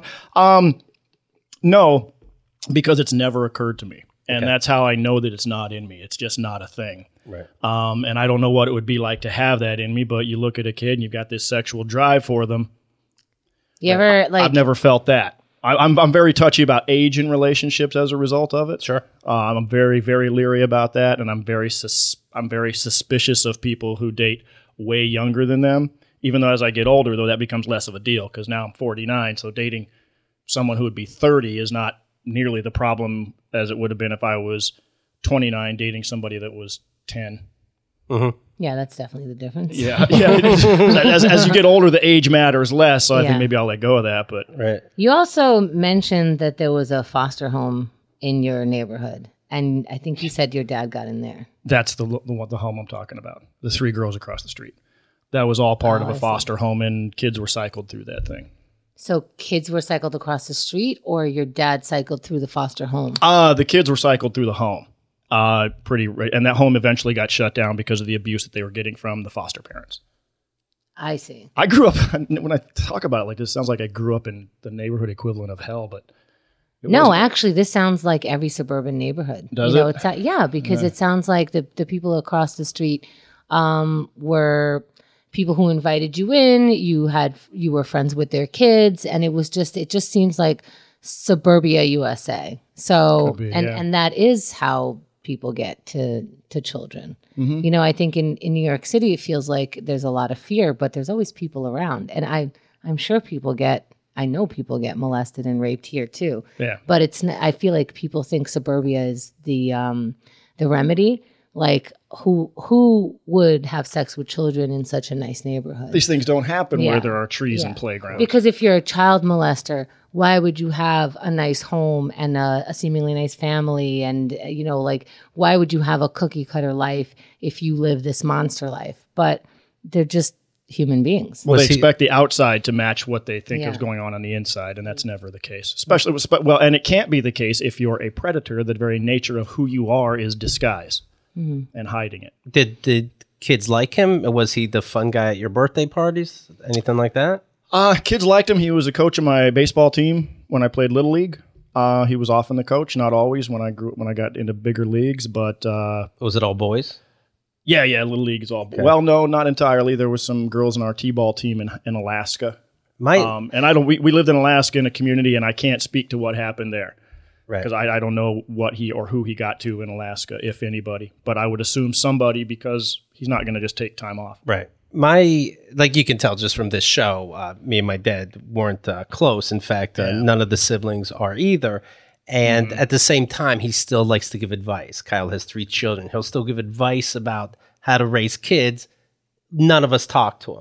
No, because it's never occurred to me. And that's how I know that it's not in me. It's just not a thing. Right. And I don't know what it would be like to have that in me, but you look at a kid and you've got this sexual drive for them. You ever I've never felt that. I'm very touchy about age in relationships as a result of it. Sure. I'm very, very leery about that, and I'm very suspicious of people who date way younger than them. Even though as I get older, though, that becomes less of a deal because now I'm 49, so dating someone who would be 30 is not nearly the problem as it would have been if I was 29 dating somebody that was 10. Mm-hmm. Yeah, that's definitely the difference. Yeah. As you get older, the age matters less, so I think maybe I'll let go of that. But Right. You also mentioned that there was a foster home in your neighborhood, and I think you said your dad got in there. that's the home I'm talking about. The 3 girls across the street. That was all part of a foster home, and kids were cycled through that thing. So kids were cycled across the street, or your dad cycled through the foster home? The kids were cycled through the home. And that home eventually got shut down because of the abuse that they were getting from the foster parents. I see. I grew up, when I talk about it like this, it sounds like I grew up in the neighborhood equvalent of hell, but No, actually, this sounds like every suburban neighborhood. Does it? it? Because it sounds like the people across the street were people who invited you in. You were friends with their kids, and it just seems like suburbia USA. So, Could be, and that is how people get to children. Mm-hmm. You know, I think in New York City, it feels like there's a lot of fear, but there's always people around, and I'm sure I know people get molested and raped here too. Yeah. But I feel like people think suburbia is the remedy. Like who would have sex with children in such a nice neighborhood? these things don't happen Yeah. where there are trees and playgrounds. Because if you're a child molester, why would you have a nice home and a seemingly nice family? And, why would you have a cookie cutter life if you live this monster life? But they're just human beings. Well, they Was he- expect the outside to match what they think Yeah. is going on the inside, and that's never the case. And it can't be the case if you're a predator. The very nature of who you are is disguise and hiding it. Did kids like him? Was he the fun guy at your birthday parties? Anything like that? Kids liked him. He was a coach of my baseball team when I played Little League. He was often the coach, not always when I got into bigger leagues, but Was it all boys? yeah, Little League is all. Well, no, not entirely. There was some girls in our t-ball team in Alaska. And we lived in Alaska in a community, and I can't speak to what happened there. Right. Because I don't know what he or who he got to in Alaska, if anybody. But I would assume somebody, because he's not going to just take time off. Right. Like you can tell just from this show, me and my dad weren't close. In fact, none of the siblings are either. And at the same time, he still likes to give advice. Kyle has 3 children. He'll still give advice about how to raise kids. None of us talk to him.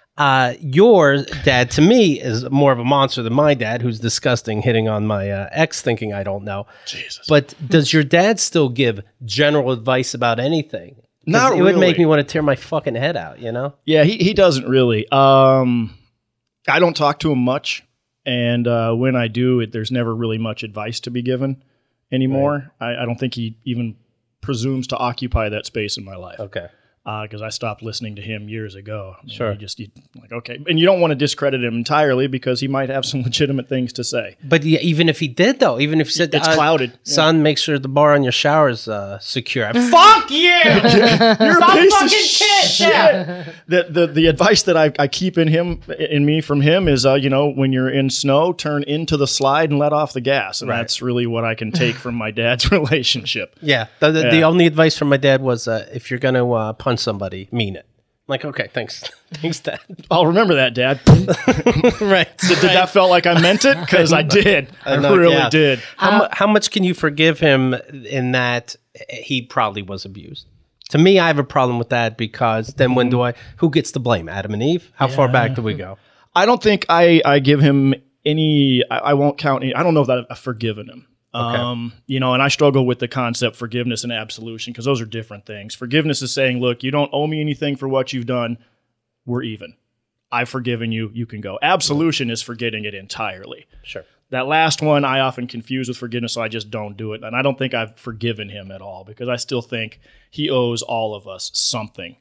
Your dad, to me, is more of a monster than my dad, who's disgusting, hitting on my ex, thinking I don't know. Jesus. But does your dad still give general advice about anything? 'Cause Not it would make really. me want to tear my fucking head out, you know? Yeah, he doesn't really. I don't talk to him much. And when I do, there's never really much advice to be given anymore. I don't think he even presumes to occupy that space in my life. Okay. Because I stopped listening to him years ago. Sure. Okay. And you don't want to discredit him entirely because he might have some legitimate things to say. But yeah, even if he did, though, even if he said, It's clouded. Son, make sure the bar on your shower is secure. Fuck you! You're a piece of shit! Yeah. The advice that I keep in me from him is, when you're in snow, turn into the slide and let off the gas. And that's really what I can take from my dad's relationship. Yeah. The only advice from my dad was, if you're going to punch somebody, mean it. I'm like, okay, thanks. Thanks, Dad. I'll remember that, Dad. Right. Did that felt like I meant it? Because I did. I really did. How much can you forgive him in that he probably was abused? To me, I have a problem with that because then who gets the blame? Adam and Eve? How far back do we go? I don't think I give him any, I won't count any, I don't know if I've forgiven him. Okay. And I struggle with the concept forgiveness and absolution because those are different things. Forgiveness is saying, look, you don't owe me anything for what you've done. We're even. I've forgiven you. You can go. Absolution is forgetting it entirely. Sure. That last one I often confuse with forgiveness, so I just don't do it. And I don't think I've forgiven him at all because I still think he owes all of us something.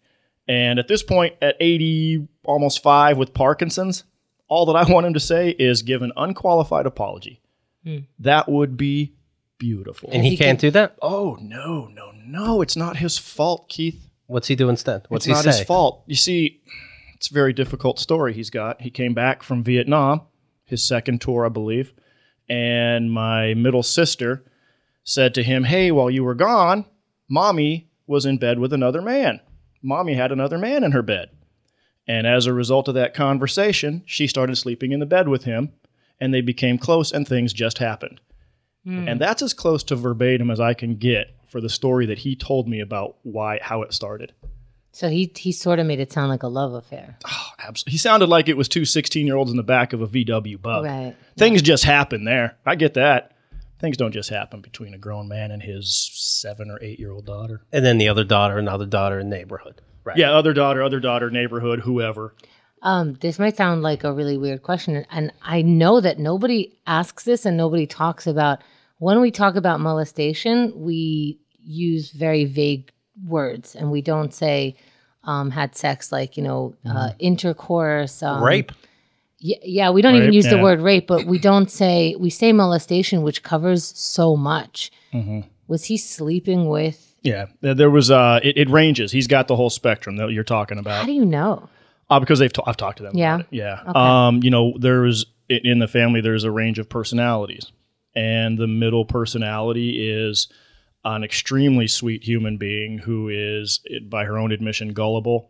And at this point, at 80, almost 5 with Parkinson's, all that I want him to say is give an unqualified apology. That would be beautiful. And he can't do that? Oh, no. It's not his fault, Keith. What's he do instead? What's It's he not say? his fault. You see, it's a very difficult story he's got. He came back from Vietnam, his second tour, I believe. And my middle sister said to him, hey, while you were gone, Mommy was in bed with another man. Mommy had another man in her bed. And as a result of that conversation, she started sleeping in the bed with him, and they became close, and things just happened. And that's as close to verbatim as I can get for the story that he told me about how it started. So he sort of made it sound like a love affair. Oh, absolutely. He sounded like it was two 16-year-olds in the back of a VW Bug. Right. Things just happen there. I get that. Things don't just happen between a grown man and his 7 or 8-year-old daughter. And then the other daughter, another daughter in neighborhood. Right. Yeah, other daughter, neighborhood, whoever. This might sound like a really weird question, and I know that nobody asks this and nobody talks about. When we talk about molestation, we use very vague words, and we don't say had sex, like, intercourse. Rape. Yeah, we don't even Rape, use the yeah. word rape, but we say molestation, which covers so much. Was he sleeping with? Yeah, there was. It ranges. He's got the whole spectrum that you're talking How about. do you know? Because I've talked to them. Yeah? About it. Yeah. Okay. There's in the family. There's a range of personalities, and the middle personality is an extremely sweet human being who is, by her own admission, gullible,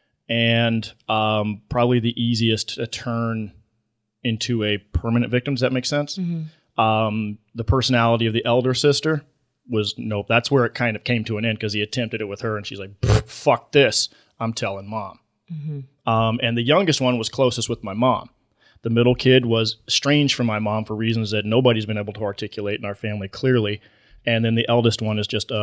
and probably the easiest to turn into a permanent victim. Does that make sense? The personality of the elder sister was nope. That's where it kind of came to an end because he attempted it with her, and she's like, "Fuck this! I'm telling Mom." And the youngest one was closest with my mom. The middle kid was estranged from my mom for reasons that nobody's been able to articulate in our family clearly. And then the eldest one is just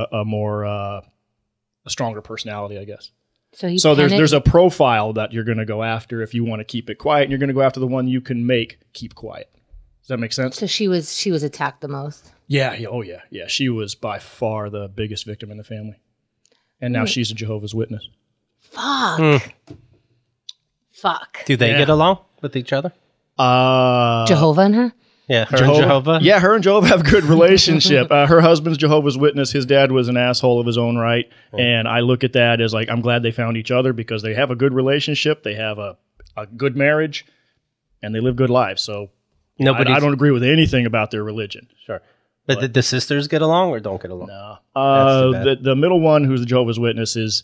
a stronger personality, I guess. So there's a profile that you're going to go after if you want to keep it quiet, and you're going to go after the one you can make keep quiet. Does that make sense? So she was attacked the most. Yeah. She was by far the biggest victim in the family, and now she's a Jehovah's Witness. Fuck. Do they get along with each other? Jehovah and her? Yeah, her and Jehovah? Yeah, her and Jehovah have a good relationship. Her husband's Jehovah's Witness. His dad was an asshole of his own right. And I look at that as like, I'm glad they found each other because they have a good relationship. They have a good marriage and they live good lives. So I don't agree with anything about their religion. Sure. But did the sisters get along or don't get along? No. That's too bad. The middle one, who's the Jehovah's Witness, is...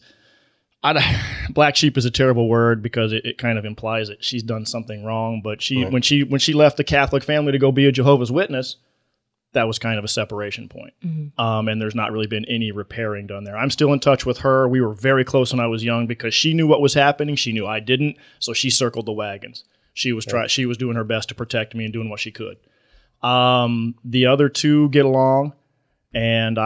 black sheep is a terrible word because it kind of implies that she's done something wrong. But when she left the Catholic family to go be a Jehovah's Witness, that was kind of a separation point. And there's not really been any repairing done there. I'm still in touch with her. We were very close when I was young because she knew what was happening. She knew I didn't, so she circled the wagons. She was She was doing her best to protect me and doing what she could. The other two get along, and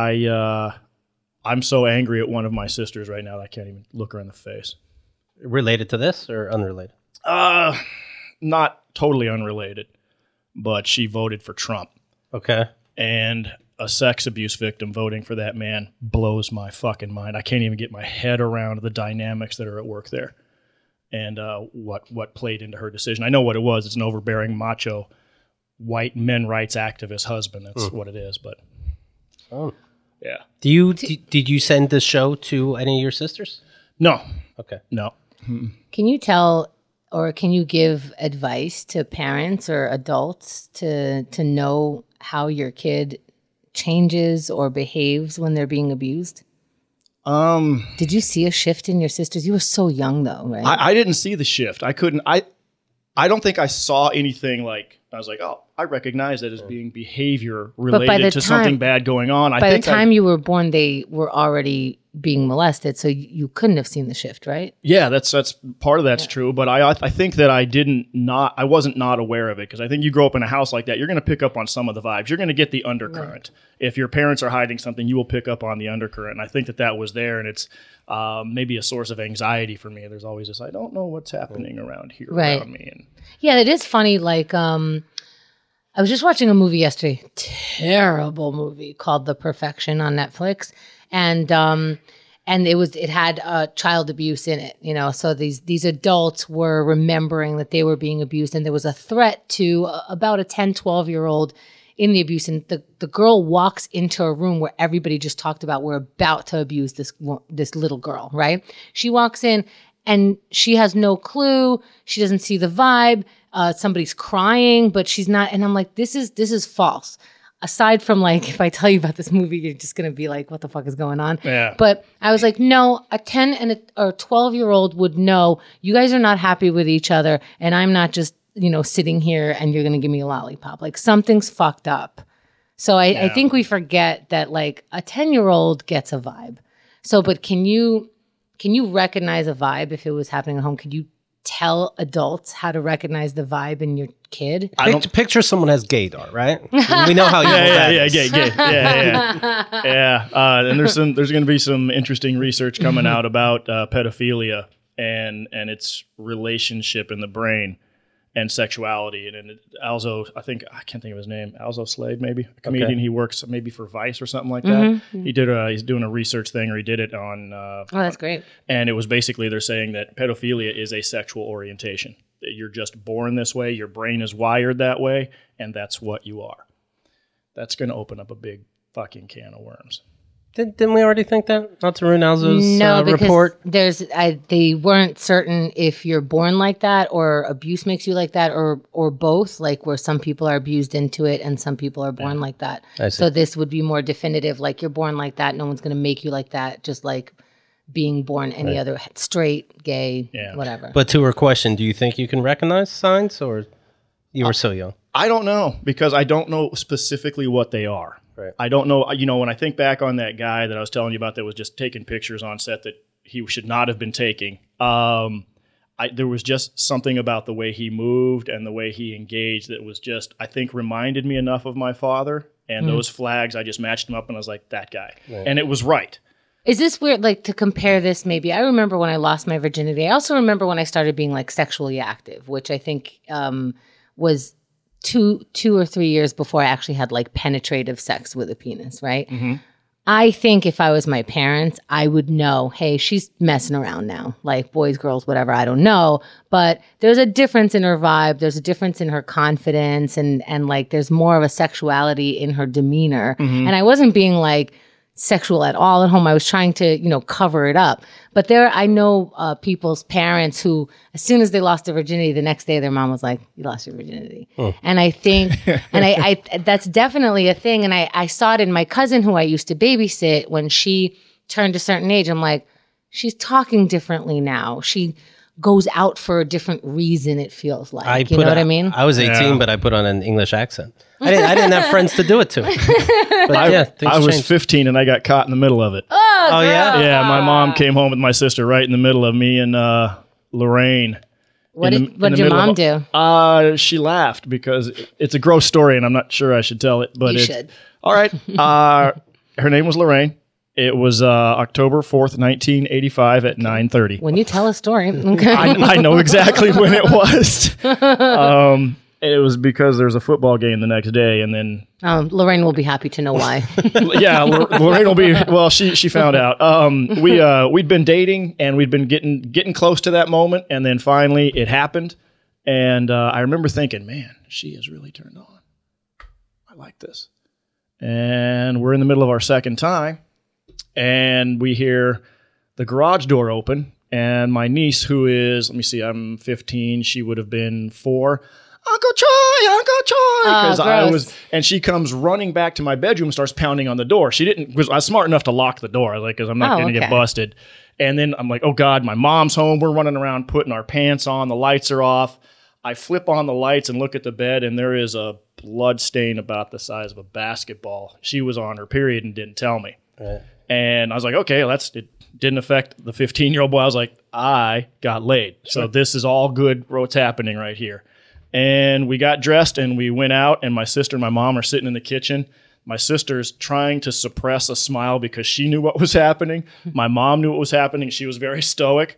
I'm so angry at one of my sisters right now that I can't even look her in the face. Related to this or unrelated? Not totally unrelated, but she voted for Trump. Okay. And a sex abuse victim voting for that man blows my fucking mind. I can't even get my head around the dynamics that are at work there and what played into her decision. I know what it was. It's an overbearing, macho, white men rights activist husband. That's what it is, but... Oh. Yeah. Did you send this show to any of your sisters? No. Okay. No. Can you tell or can you give advice to parents or adults to know how your kid changes or behaves when they're being abused? Did you see a shift in your sisters? You were so young though, right? I didn't see the shift. I couldn't. I don't think I saw anything like, I was like, oh, I recognize that as being behavior related to something bad going on. By the time you were born, they were already being molested, so you couldn't have seen the shift, right? Yeah, that's part of that's true. But I think that I wasn't not aware of it because I think you grow up in a house like that, you're going to pick up on some of the vibes. You're going to get the undercurrent. Right. If your parents are hiding something, you will pick up on the undercurrent. And I think that was there, and it's maybe a source of anxiety for me. There's always this, I don't know what's happening around here around me. And yeah, it is funny. Like, I was just watching a movie yesterday, terrible movie called The Perfection on Netflix. And and it had child abuse in it, so these adults were remembering that they were being abused, and there was a threat to about a 10-12-year-old in the abuse, and the girl walks into a room where everybody just talked about we're about to abuse this little girl, right? She walks in and she has no clue. She doesn't see the vibe. Somebody's crying, but she's not. And I'm like, this is false. Aside from like, if I tell you about this movie, you're just going to be like, what the fuck is going on? Yeah. But I was like, no, a 10 and a 12-year-old would know you guys are not happy with each other. And I'm not just, sitting here and you're going to give me a lollipop. Like something's fucked up. So I think we forget that like a 10-year-old gets a vibe. So, but can you recognize a vibe if it was happening at home? Could you tell adults how to recognize the vibe in your kid? Picture someone has gaydar, right? We know how you gay. Yeah. And there's going to be some interesting research coming out about pedophilia and its relationship in the brain and sexuality. And Alzo, I can't think of his name, Alzo Slade, maybe a comedian. He works maybe for Vice or something like that. He's doing a research thing, or he did it on. Oh, that's great. And it was basically they're saying that pedophilia is a sexual orientation. That you're just born this way, your brain is wired that way, and that's what you are. That's going to open up a big fucking can of worms. Didn't we already think that? Not to ruin Alzo's report? They weren't certain if you're born like that or abuse makes you like that or both, like where some people are abused into it and some people are born like that. So this would be more definitive, like you're born like that. No one's going to make you like that, just like being born any other, straight, gay, whatever. But to her question, do you think you can recognize signs, or you were so young? I don't know, because I don't know specifically what they are. Right. I don't know. When I think back on that guy that I was telling you about that was just taking pictures on set that he should not have been taking, there was just something about the way he moved and the way he engaged that was just, I think, reminded me enough of my father. And those flags, I just matched them up and I was like, that guy. Right. And it was right. Is this weird, like, to compare this maybe? I remember when I lost my virginity. I also remember when I started being, like, sexually active, which I think was two or 3 years before I actually had, like, penetrative sex with a penis, right? Mm-hmm. I think if I was my parents, I would know, hey, she's messing around now. Like, boys, girls, whatever, I don't know. But there's a difference in her vibe. There's a difference in her confidence. And like, there's more of a sexuality in her demeanor. Mm-hmm. And I wasn't being, like, sexual at all at home. I was trying to, cover it up. But I know people's parents who, as soon as they lost their virginity, the next day their mom was like, you lost your virginity. Oh. And I think, and I that's definitely a thing. And I saw it in my cousin who I used to babysit when she turned a certain age. I'm like, she's talking differently now. She goes out for a different reason, it feels like. You know what I mean? I was 18, but I put on an English accent. I didn't have friends to do it to. But I was 15 and I got caught in the middle of it. Oh yeah? Yeah, my mom came home with my sister right in the middle of me and Lorraine. What did your mom do? She laughed because it's a gross story and I'm not sure I should tell it. But you should. All right. Her name was Lorraine. It was October 4th, 1985 at 9:30. When you tell a story. Okay. I know exactly when it was. It was because there was a football game the next day, and then Lorraine will be happy to know why. Yeah, Lorraine will be. Well, she found out. We'd been dating, and we'd been getting close to that moment, and then finally it happened. And I remember thinking, man, she is really turned on. I like this. And we're in the middle of our second time, and we hear the garage door open, and my niece, who is, let me see, I'm 15, she would have been 4. Uncle Troy, because and she comes running back to my bedroom and starts pounding on the door. Because I was smart enough to lock the door, because I'm not going to get busted. And then I'm like, oh God, my mom's home. We're running around putting our pants on. The lights are off. I flip on the lights and look at the bed, and there is a blood stain about the size of a basketball. She was on her period and didn't tell me. Right. And I was like, okay, it didn't affect the 15-year-old boy. I was like, I got laid. Sure. So this is all good. What's happening right here? And we got dressed and we went out, and my sister and my mom are sitting in the kitchen. My sister's trying to suppress a smile because she knew what was happening. My mom knew what was happening. She was very stoic.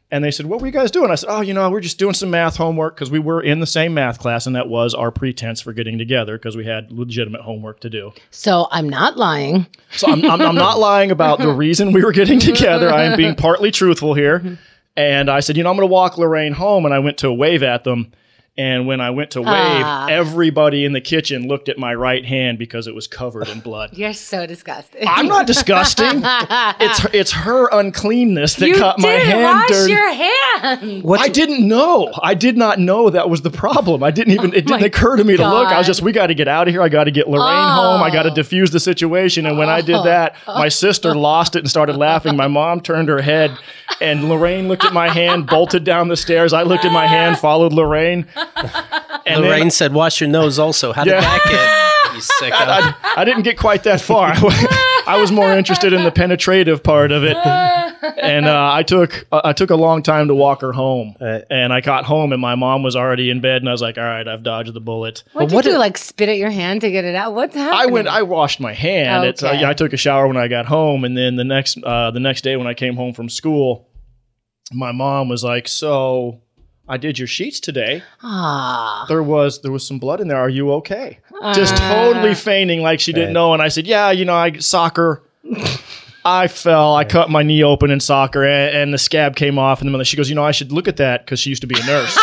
And they said, what were you guys doing? I said, we're just doing some math homework because we were in the same math class, and that was our pretense for getting together because we had legitimate homework to do. So I'm not lying. So I'm not lying about the reason we were getting together. I am being partly truthful here. And I said, I'm going to walk Lorraine home, and I went to wave at them. And when I went to wave, everybody in the kitchen looked at my right hand because it was covered in blood. You're so disgusting. I'm not disgusting. It's her uncleanness that got my hand dirty. Your hand. I didn't know. I did not know that was the problem. It didn't occur to me to look. I was just, we got to get out of here. I got to get Lorraine home. I got to diffuse the situation. And when I did that, my sister lost it and started laughing. My mom turned her head, and Lorraine looked at my hand, bolted down the stairs. I looked at my hand, followed Lorraine. And Lorraine said, wash your nose also. How did that get? You sicko. I didn't get quite that far. I was more interested in the penetrative part of it. And I took a long time to walk her home. And I got home, and my mom was already in bed, and I was like, all right, I've dodged the bullet. What did you do, like spit at your hand to get it out? What's happening? I washed my hand. Okay. I took a shower when I got home, and then the next day when I came home from school, my mom was like, so I did your sheets today. There was some blood in there. Are you okay? Just totally feigning like she didn't know. And I said, yeah, soccer. I fell. I cut my knee open in soccer, and the scab came off. And then she goes, I should look at that because she used to be a nurse.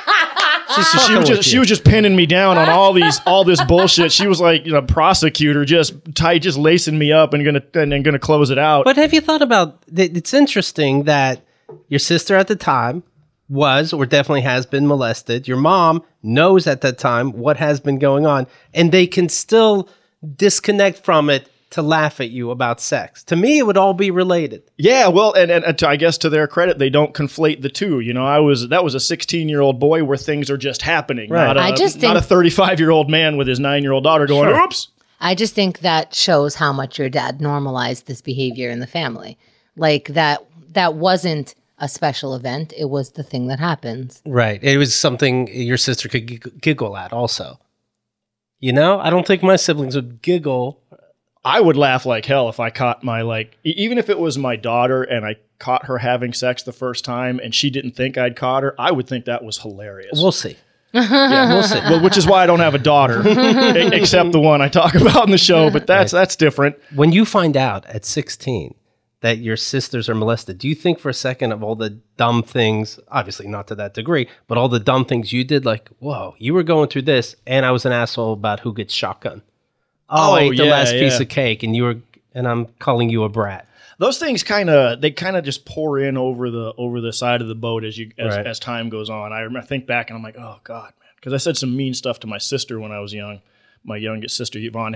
She was just pinning me down on all this bullshit. She was like, prosecutor, just lacing me up and gonna close it out. But have you thought about? It's interesting that your sister at the time was or definitely has been molested. Your mom knows at that time what has been going on, and they can still disconnect from it to laugh at you about sex. To me, it would all be related. Yeah, well, and I guess to their credit, they don't conflate the two. That was a 16-year-old boy where things are just happening, right. not a 35-year-old man with his 9-year-old daughter going, Sure. oops. I just think that shows how much your dad normalized this behavior in the family. Like that wasn't a special event. It was the thing that happens. Right. It was something your sister could giggle at also. I don't think my siblings would giggle. I would laugh like hell if I caught even if it was my daughter and I caught her having sex the first time and she didn't think I'd caught her, I would think that was hilarious. We'll see. Yeah, we'll see. Well, which is why I don't have a daughter, except the one I talk about in the show, but that's different. When you find out at 16 that your sisters are molested, do you think for a second of all the dumb things, obviously not to that degree, but all the dumb things you did, like, whoa, you were going through this, and I was an asshole about who gets shotgun. I ate the last piece of cake, and I'm calling you a brat. Those things kind of just pour in over the side of the boat as time goes on. I think back and I'm like, oh God, man, because I said some mean stuff to my sister when I was young. My youngest sister Yvonne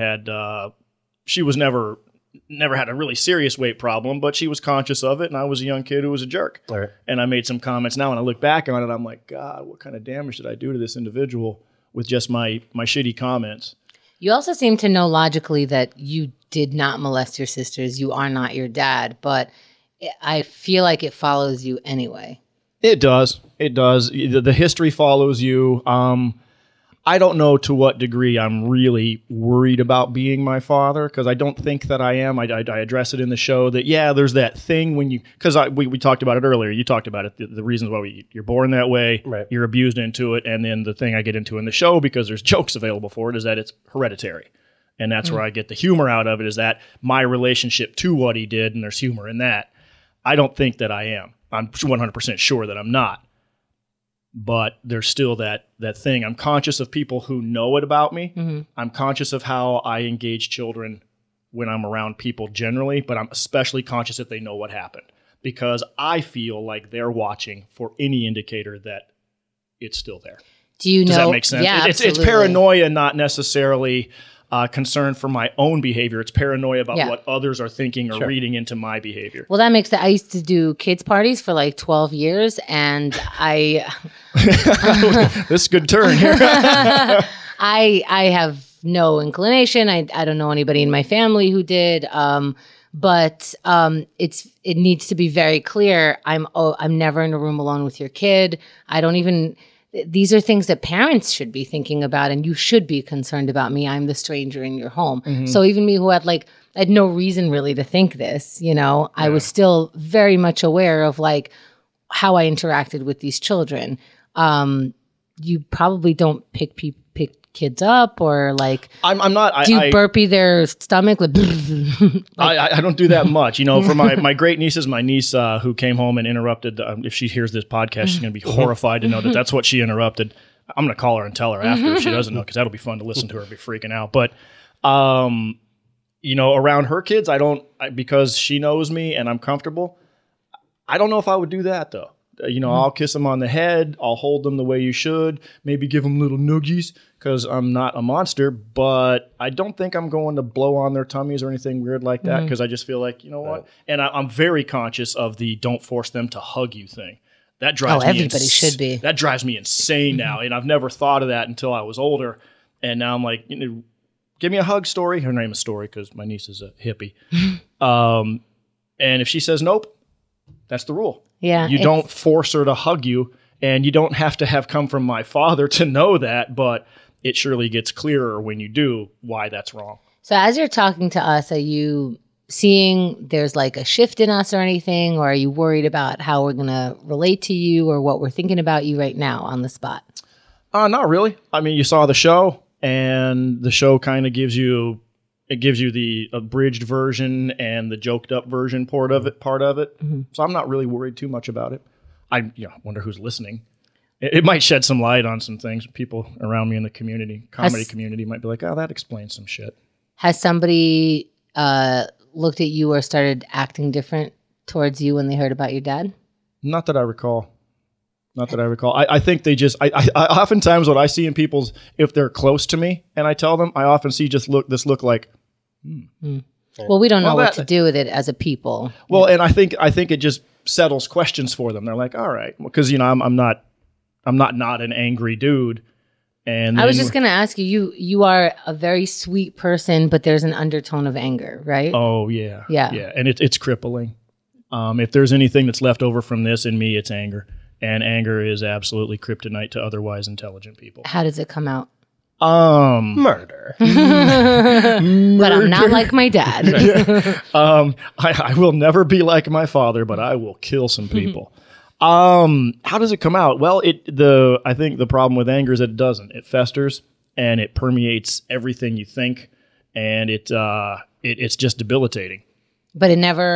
she was never had a really serious weight problem, but she was conscious of it, and I was a young kid who was a jerk. Right. And I made some comments now, and I look back on it, I'm like, God, what kind of damage did I do to this individual with just my shitty comments? You also seem to know logically that you did not molest your sisters. You are not your dad, but I feel like it follows you anyway. It does. It does. The history follows you. I don't know to what degree I'm really worried about being my father, because I don't think that I am. I address it in the show that, there's that thing when because we talked about it earlier. You talked about it, the reasons why you're born that way, right. You're abused into it, and then the thing I get into in the show, because there's jokes available for it, is that it's hereditary. And that's where I get the humor out of it, is that my relationship to what he did, and there's humor in that. I don't think that I am. I'm 100% sure that I'm not. But there's still that thing. I'm conscious of people who know it about me. Mm-hmm. I'm conscious of how I engage children when I'm around people generally, but I'm especially conscious that they know what happened, because I feel like they're watching for any indicator that it's still there. Does that make sense? Yeah, it's paranoia, not necessarily concern for my own behavior. It's paranoia about what others are thinking or reading into my behavior. Well, that makes sense. I used to do kids parties for like 12 years, and This is a good turn here. I have no inclination. I don't know anybody in my family who did. But it needs to be very clear. I'm never in a room alone with your kid. These are things that parents should be thinking about, and you should be concerned about me. I'm the stranger in your home. Mm-hmm. So even me, who had no reason really to think this, I was still very much aware of how I interacted with these children. You probably don't pick kids up or like. I'm not. Do you burpee their stomach? Like, I don't do that much. You know, for my great nieces, my niece who came home and interrupted. If she hears this podcast, she's going to be horrified to know that that's what she interrupted. I'm going to call her and tell her after if she doesn't know, because that'll be fun to listen to her be freaking out. But, you know, around her kids, because she knows me and I'm comfortable, I don't know if I would do that though. You know, I'll kiss them on the head. I'll hold them the way you should. Maybe give them little noogies because I'm not a monster. But I don't think I'm going to blow on their tummies or anything weird like that because I just feel like, you know what? And I'm very conscious of the don't force them to hug you thing. That drives me everybody should be. That drives me insane now. And I've never thought of that until I was older. And now I'm like, you know, give me a hug, Story. Her name is Story because my niece is a hippie. And if she says nope, that's the rule. Yeah, you don't force her to hug you, and you don't have to have come from my father to know that, but it surely gets clearer when you do why that's wrong. So as you're talking to us, are you seeing there's like a shift in us or anything, or are you worried about how we're going to relate to you or what we're thinking about you right now on the spot? Not really. I mean, you saw the show, and the show kind of gives you the abridged version and the joked up version part of it. Mm-hmm. So I'm not really worried too much about it. I wonder who's listening. It might shed some light on some things. People around me in the comedy community might be like, oh, that explains some shit. Has somebody looked at you or started acting different towards you when they heard about your dad? Not that I recall. I think they just, I oftentimes what I see in people's, if they're close to me and I tell them, I often see this look like, Well, we don't know what to do with it as a people. Well, and I think it just settles questions for them. They're like, all right, because, you know, I'm not an angry dude. And I was just going to ask you, you are a very sweet person, but there's an undertone of anger, right? Oh, yeah. Yeah. And it's crippling. If there's anything that's left over from this in me, it's anger. And anger is absolutely kryptonite to otherwise intelligent people. How does it come out? Murder. But I'm not like my dad. I will never be like my father, but I will kill some people. How does it come out? Well, I think the problem with anger is that it doesn't. It festers and it permeates everything you think, and it's just debilitating. But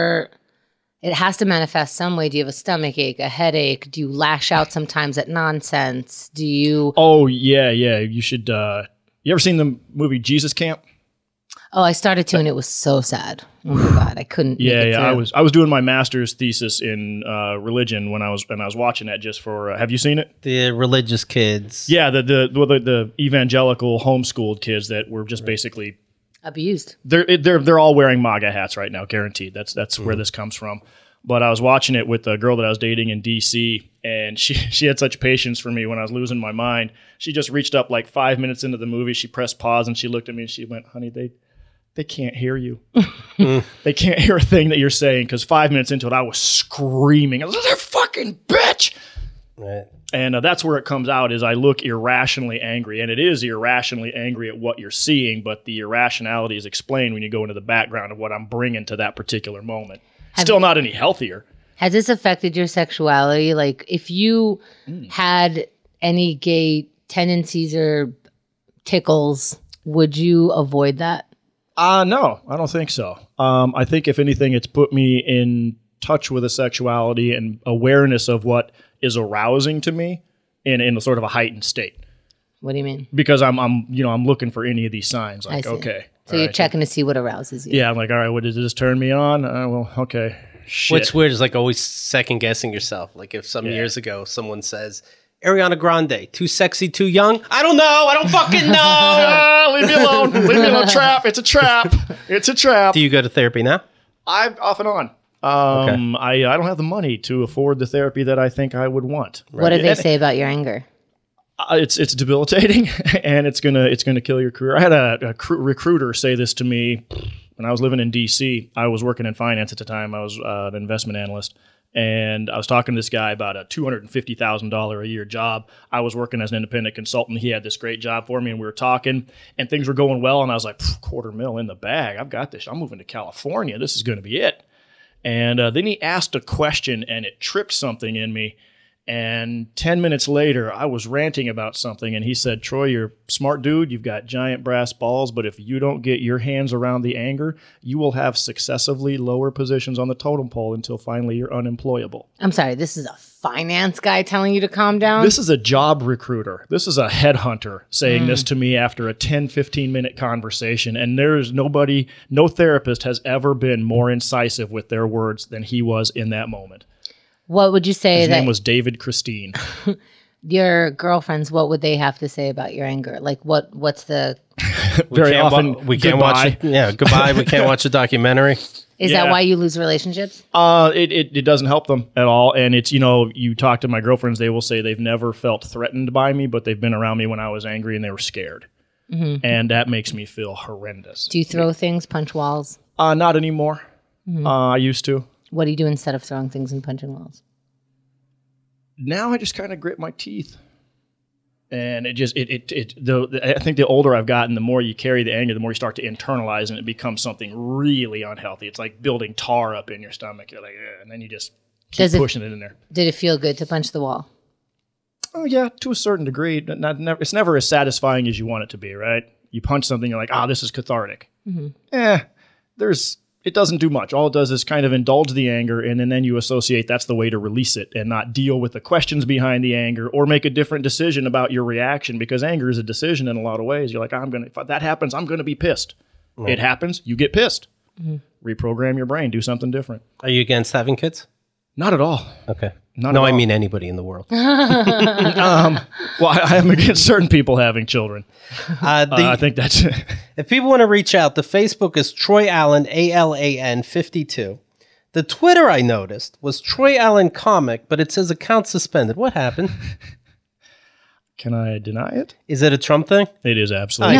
it has to manifest some way. Do you have a stomach ache, a headache? Do you lash out sometimes at nonsense? Do you? Oh, yeah. You should. You ever seen the movie Jesus Camp? Oh, I started to, and it was so sad. Oh my God, I couldn't. Yeah. I was doing my master's thesis in religion when I was watching that just for. Have you seen it? The religious kids. Yeah, the evangelical homeschooled kids that were just basically abused. They're all wearing MAGA hats right now, guaranteed. That's where this comes from. But I was watching it with a girl that I was dating in D.C., and she had such patience for me when I was losing my mind. She just reached up like 5 minutes into the movie. She pressed pause, and she looked at me, and she went, honey, they can't hear you. They can't hear a thing that you're saying, because 5 minutes into it, I was screaming. I was like, they're fucking bitch! Right. And that's where it comes out, is I look irrationally angry. And it is irrationally angry at what you're seeing, but the irrationality is explained when you go into the background of what I'm bringing to that particular moment. Still not any healthier. Has this affected your sexuality? Like, if you had any gay tendencies or tickles, would you avoid that? No, I don't think so. I think if anything, it's put me in touch with a sexuality and awareness of what is arousing to me in a sort of a heightened state. What do you mean? Because I'm looking for any of these signs. Like, okay. So you're checking to see what arouses you. Yeah, I'm like, all right, what does this turn me on? Well, okay. Shit. What's weird is like always second guessing yourself. Like if some years ago someone says, Ariana Grande, too sexy, too young. I don't know. I don't fucking know. Leave me alone. Leave me alone. Trap. It's a trap. It's a trap. Do you go to therapy now? I'm off and on. Okay. I don't have the money to afford the therapy that I think I would want. Right. What do they say about your anger? It's debilitating, and it's gonna kill your career. I had a recruiter say this to me when I was living in D.C. I was working in finance at the time. I was an investment analyst, and I was talking to this guy about a $250,000 a year job. I was working as an independent consultant. He had this great job for me, and we were talking, and things were going well. And I was like, $250,000 in the bag. I've got this. I'm moving to California. This is going to be it. And then he asked a question, and it tripped something in me. And 10 minutes later, I was ranting about something, and he said, Troy, you're a smart dude. You've got giant brass balls, but if you don't get your hands around the anger, you will have successively lower positions on the totem pole until finally you're unemployable. I'm sorry, this is a finance guy telling you to calm down? This is a job recruiter. This is a headhunter saying this to me after a 10, 15-minute conversation. And there is nobody, no therapist has ever been more incisive with their words than he was in that moment. What would you say His that name was David Christine. your girlfriends, what would they have to say about your anger? Like what's the Very often, we can't watch it. Yeah, goodbye. We can't watch a documentary. is that why you lose relationships? It doesn't help them at all. And it's, you talk to my girlfriends, they will say they've never felt threatened by me, but they've been around me when I was angry and they were scared. Mm-hmm. And that makes me feel horrendous. Do you throw things, punch walls? Not anymore. Mm-hmm. I used to. What do you do instead of throwing things and punching walls? Now I just kind of grit my teeth. And I think the older I've gotten, the more you carry the anger, the more you start to internalize, and it becomes something really unhealthy. It's like building tar up in your stomach. You're like, and then you just keep pushing it in there. Did it feel good to punch the wall? Oh yeah, to a certain degree. It's never as satisfying as you want it to be, right? You punch something, you're like, this is cathartic. Mm-hmm. It doesn't do much. All it does is kind of indulge the anger, and then you associate that's the way to release it and not deal with the questions behind the anger or make a different decision about your reaction, because anger is a decision in a lot of ways. You're like, if that happens, I'm going to be pissed. Right. It happens, you get pissed. Mm-hmm. Reprogram your brain, do something different. Are you against having kids? Not at all. Okay. I mean anybody in the world. Well, I am against certain people having children. I think that's it. If people want to reach out, the Facebook is Troy Allen, ALAN 52. The Twitter I noticed was Troy Allen Comic, but it says account suspended. What happened? Can I deny it? Is it a Trump thing? It is absolutely.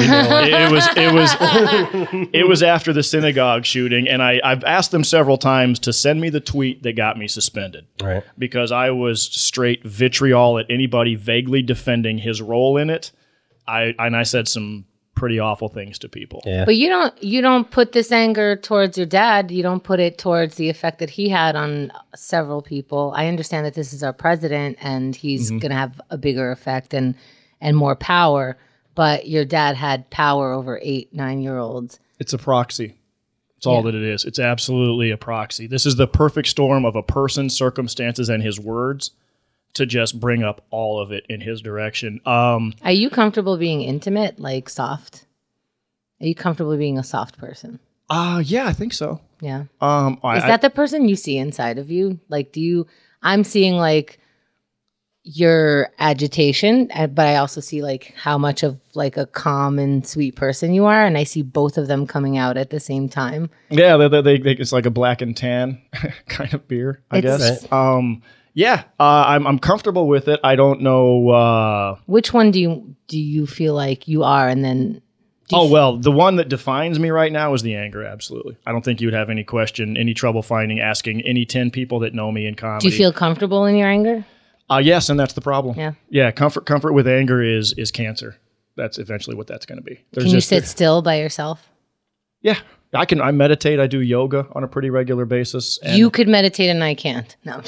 It was after the synagogue shooting, and I've asked them several times to send me the tweet that got me suspended. Right. Because I was straight vitriol at anybody vaguely defending his role in it. I said some pretty awful things to people. Yeah. But you don't put this anger towards your dad. You don't put it towards the effect that he had on several people. I understand that this is our president and he's going to have a bigger effect and more power. But your dad had power over 8, 9-year-olds. It's a proxy. It's all that it is. It's absolutely a proxy. This is the perfect storm of a person, circumstances, and his words to just bring up all of it in his direction. Are you comfortable being intimate, like soft? Are you comfortable being a soft person? Yeah, I think so. Yeah. Is that the person you see inside of you? Like, I'm seeing like your agitation, but I also see like how much of like a calm and sweet person you are. And I see both of them coming out at the same time. Yeah. It's like a black and tan kind of beer, I guess. Right. Yeah, I'm comfortable with it. I don't know. Which one do you feel like you are, and then? The one that defines me right now is the anger. Absolutely, I don't think you would have any trouble asking any 10 people that know me in comedy. Do you feel comfortable in your anger? Yes, and that's the problem. Yeah. Comfort with anger is cancer. That's eventually what that's going to be. Can you sit still by yourself? Yeah. I meditate. I do yoga on a pretty regular basis. And you could meditate and I can't. No.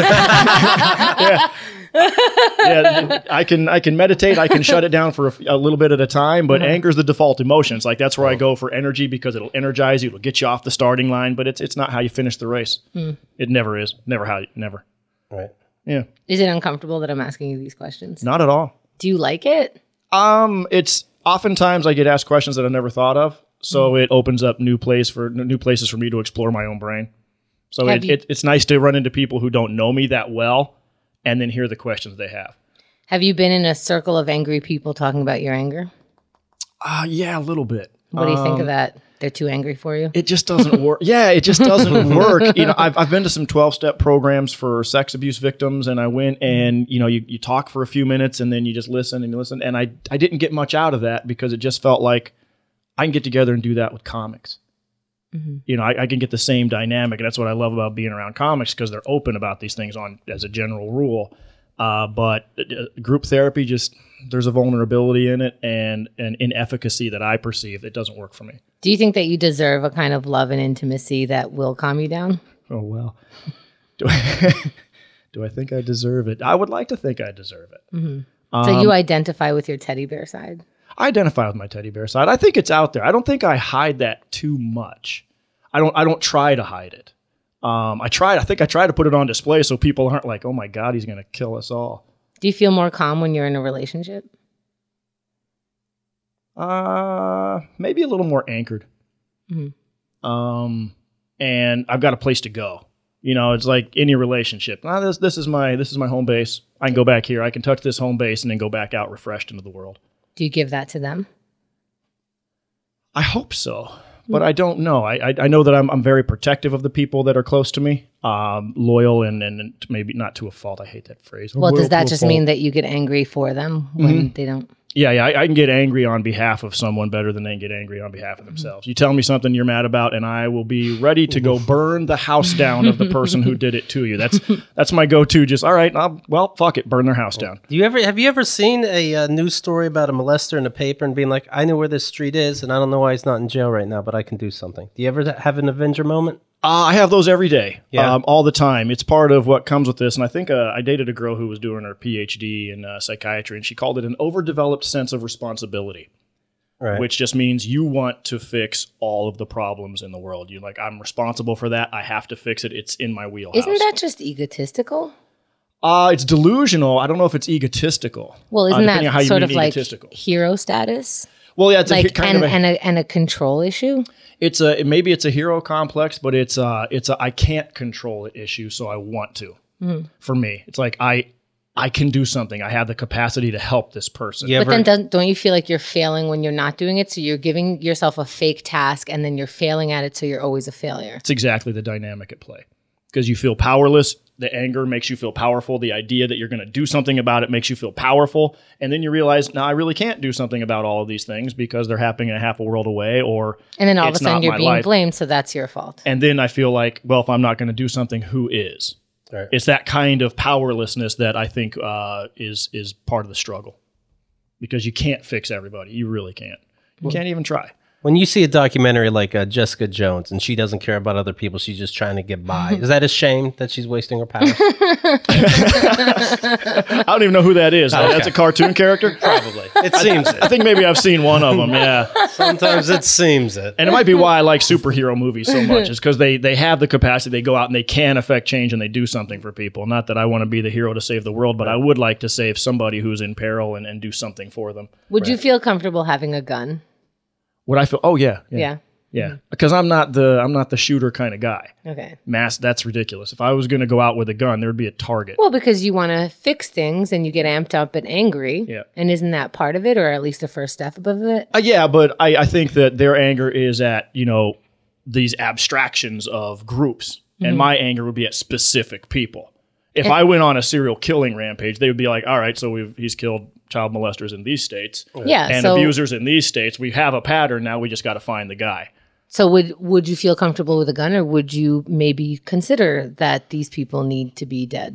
I can meditate. I can shut it down for a little bit at a time, but anger is the default emotion. It's like that's where I go for energy because it'll energize you. It'll get you off the starting line, but it's not how you finish the race. It never is. Never. Right. Yeah. Is it uncomfortable that I'm asking you these questions? Not at all. Do you like it? It's oftentimes I get asked questions that I never thought of. So it opens up new places for me to explore my own brain. So it's nice to run into people who don't know me that well and then hear the questions they have. Have you been in a circle of angry people talking about your anger? Yeah, a little bit. What do you think of that? They're too angry for you? It just doesn't work. Yeah, it just doesn't work. I've been to some 12-step programs for sex abuse victims, and I went and, you talk for a few minutes and then you just listen and you listen. And I didn't get much out of that because it just felt like I can get together and do that with comics. Mm-hmm. I can get the same dynamic, and that's what I love about being around comics because they're open about these things as a general rule. But group therapy, there's a vulnerability in it and an inefficacy that I perceive that doesn't work for me. Do you think that you deserve a kind of love and intimacy that will calm you down? Oh, well. Do I think I deserve it? I would like to think I deserve it. So you identify with your teddy bear side? I identify with my teddy bear side. I think it's out there. I don't think I hide that too much. I don't try to hide it. I think I try to put it on display so people aren't like, oh my God, he's going to kill us all. Do you feel more calm when you're in a relationship? Maybe a little more anchored. And I've got a place to go. You know, it's like any relationship. This is my home base. I can go back here. I can touch this home base and then go back out refreshed into the world. Do you give that to them? I hope so, but I don't know. I know that I'm very protective of the people that are close to me, loyal and maybe not to a fault. I hate that phrase. Well, does that just mean that you get angry for them when they don't? Yeah, I can get angry on behalf of someone better than they can get angry on behalf of themselves. You tell me something you're mad about, and I will be ready to go burn the house down of the person who did it to you. That's my go-to. Just, all right, well, fuck it, burn their house down. Have you ever seen a news story about a molester in a paper and being like, I know where this street is, and I don't know why he's not in jail right now, but I can do something? Do you ever have an Avenger moment? I have those every day, Yeah. all the time. It's part of what comes with this. And I think I dated a girl who was doing her PhD in psychiatry, and she called it an overdeveloped sense of responsibility, Right. which just means you want to fix all of the problems in the world. You're like, I'm responsible for that. I have to fix it. It's in my wheelhouse. Isn't that just egotistical? It's delusional. I don't know if it's egotistical. Well, isn't depending on how that you sort mean of like egotistical. hero status? Well, yeah, it's Like kind of a control issue? maybe it's a hero complex, but it's a I can't control it issue, so I want to. For me, it's like I can do something. I have the capacity to help this person. Yeah. But then don't you feel like you're failing when you're not doing it? So you're giving yourself a fake task and then you're failing at it, so you're always a failure. It's exactly the dynamic at play. Because you feel powerless, the anger makes you feel powerful. The idea that you're going to do something about it makes you feel powerful. And then you realize, no, I really can't do something about all of these things because they're happening a half a world away, or And then all of a it's sudden not you're my being life. blamed, so that's your fault. And then I feel like, well, if I'm not going to do something, who is? Right. It's that kind of powerlessness that I think is part of the struggle. Because you can't fix everybody. You really can't. You can't even try. When you see a documentary like Jessica Jones and she doesn't care about other people, she's just trying to get by. Is that a shame that she's wasting her powers? I don't even know who that is. That's a cartoon character? Probably. It seems I it. think maybe I've seen one of them, yeah. Sometimes it seems it. And it might be why I like superhero movies so much, is because they have the capacity. They go out and they can affect change and they do something for people. Not that I want to be the hero to save the world, but I would like to save somebody who's in peril and do something for them. Would you feel comfortable having a gun? Would I feel? Oh yeah. Yeah. Because I'm not the shooter kind of guy. Okay. That's ridiculous. If I was going to go out with a gun, there would be a target. Well, because you want to fix things and you get amped up and angry. Yeah. And isn't that part of it, or at least the first step of it? Yeah, but I think that their anger is at, these abstractions of groups. And my anger would be at specific people. If I went on a serial killing rampage, they would be like, all right, so he's killed child molesters in these states Yeah. and so, abusers in these states. We have a pattern now. We just got to find the guy. So would you feel comfortable with a gun, or would you maybe consider that these people need to be dead?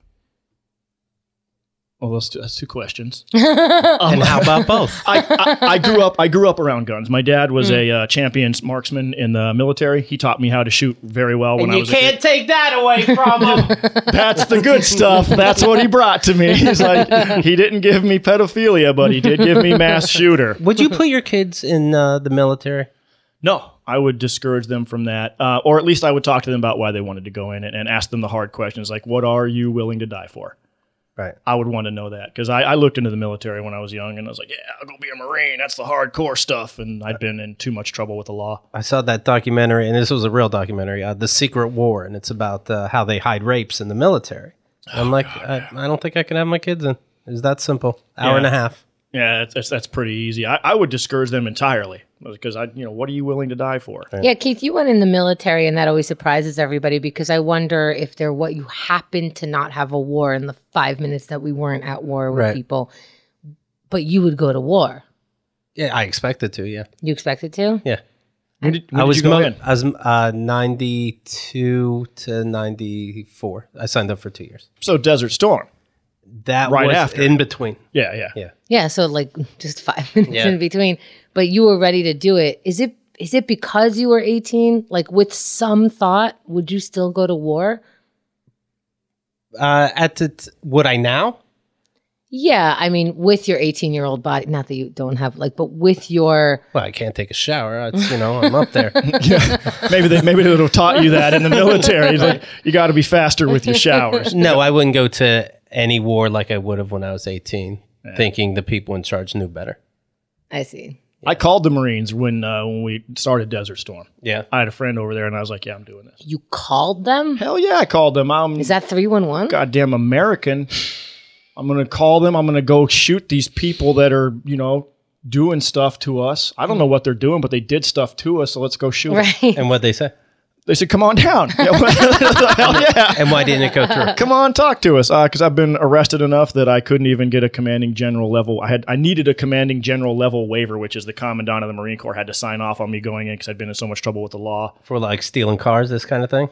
Well, that's two questions. And how about both? I grew up around guns. My dad was a champion marksman in the military. He taught me how to shoot very well when I was a kid. take that away from him. That's the good stuff. That's what he brought to me. He's like, he didn't give me pedophilia, but he did give me mass shooter. Would you put your kids in the military? No, I would discourage them from that. Or at least I would talk to them about why they wanted to go in and ask them the hard questions, like, what are you willing to die for? Right. I would want to know that, because I looked into the military when I was young, and I was like, yeah, I'll go be a Marine. That's the hardcore stuff. And I'd been in too much trouble with the law. I saw that documentary, and this was a real documentary, The Secret War, and it's about how they hide rapes in the military. I'm like, I don't think I can have my kids in. It's that simple. Hour and a half. Yeah, that's pretty easy. I would discourage them entirely, because what are you willing to die for? Yeah, Keith, you went in the military, and that always surprises everybody, because I wonder if you happened to not have a war in the 5 minutes that we weren't at war with people, but you would go to war. Yeah, I expected to, yeah. You expected to? Yeah. When did you go in? I was 92 to 94. I signed up for 2 years. So Desert Storm. That Right was after. in between. Yeah. Yeah, so like just 5 minutes in between. But you were ready to do it. Is it is it because you were 18? Like with some thought, would you still go to war? Would I now? Yeah, I mean, with your 18-year-old body, not that you don't have but with your. Well, I can't take a shower. It's, I'm up there. Maybe they would have taught you that in the military. Like, you got to be faster with your showers. No, I wouldn't go to any war like I would have when I was 18, thinking the people in charge knew better. I see. I called the Marines when we started Desert Storm. Yeah. I had a friend over there, and I was like, yeah, I'm doing this. You called them? Hell yeah, I called them. Is that 311? Goddamn American. I'm going to call them. I'm going to go shoot these people that are, doing stuff to us. I don't know what they're doing, but they did stuff to us, so let's go shoot them. Right. And what'd they say? They said, come on down. Hell yeah. And why didn't it go through? Come on, talk to us. Because I've been arrested enough that I couldn't even get a commanding general level. I needed a commanding general level waiver, which is the commandant of the Marine Corps had to sign off on me going in because I'd been in so much trouble with the law. For like stealing cars, this kind of thing?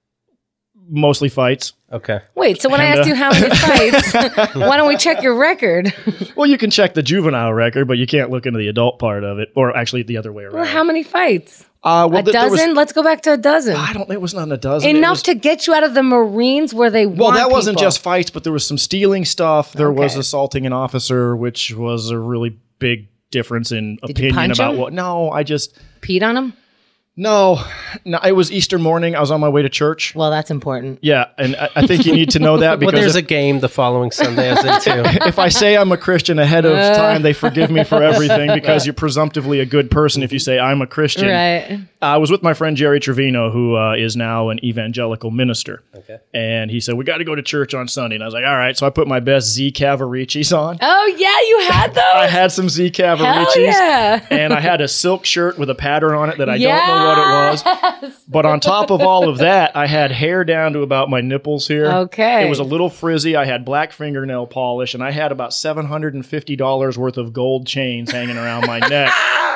Mostly fights. Okay. Wait, so when I asked you how many fights, why don't we check your record? Well, you can check the juvenile record, but you can't look into the adult part of it, or actually the other way around. Well, how many fights? A dozen? Let's go back to a dozen. It was not a dozen. Enough to get you out of the Marines where they Well, want that wasn't people. just fights, but there was some stealing stuff. There was Okay. assaulting an officer, which was a really big difference in you opinion punch about him? what. No, I just Peed on them? no. It was Easter morning. I was on my way to church. Well, that's important. Yeah, and I think you need to know that Well, because there's a game the following Sunday, as in too. if I say I'm a Christian ahead of time, they forgive me for everything because you're presumptively a good person if you say I'm a Christian. Right. I was with my friend Jerry Trevino, who is now an evangelical minister. Okay. And he said, we got to go to church on Sunday. And I was like, all right. So I put my best Z Cavaricis on. Oh, yeah, you had those? I had some Z Hell Cavaricis. yeah. And I had a silk shirt with a pattern on it that I don't know what it was. But on top of all of that, I had hair down to about my nipples here. Okay. It was a little frizzy. I had black fingernail polish, and I had about $750 worth of gold chains hanging around my neck.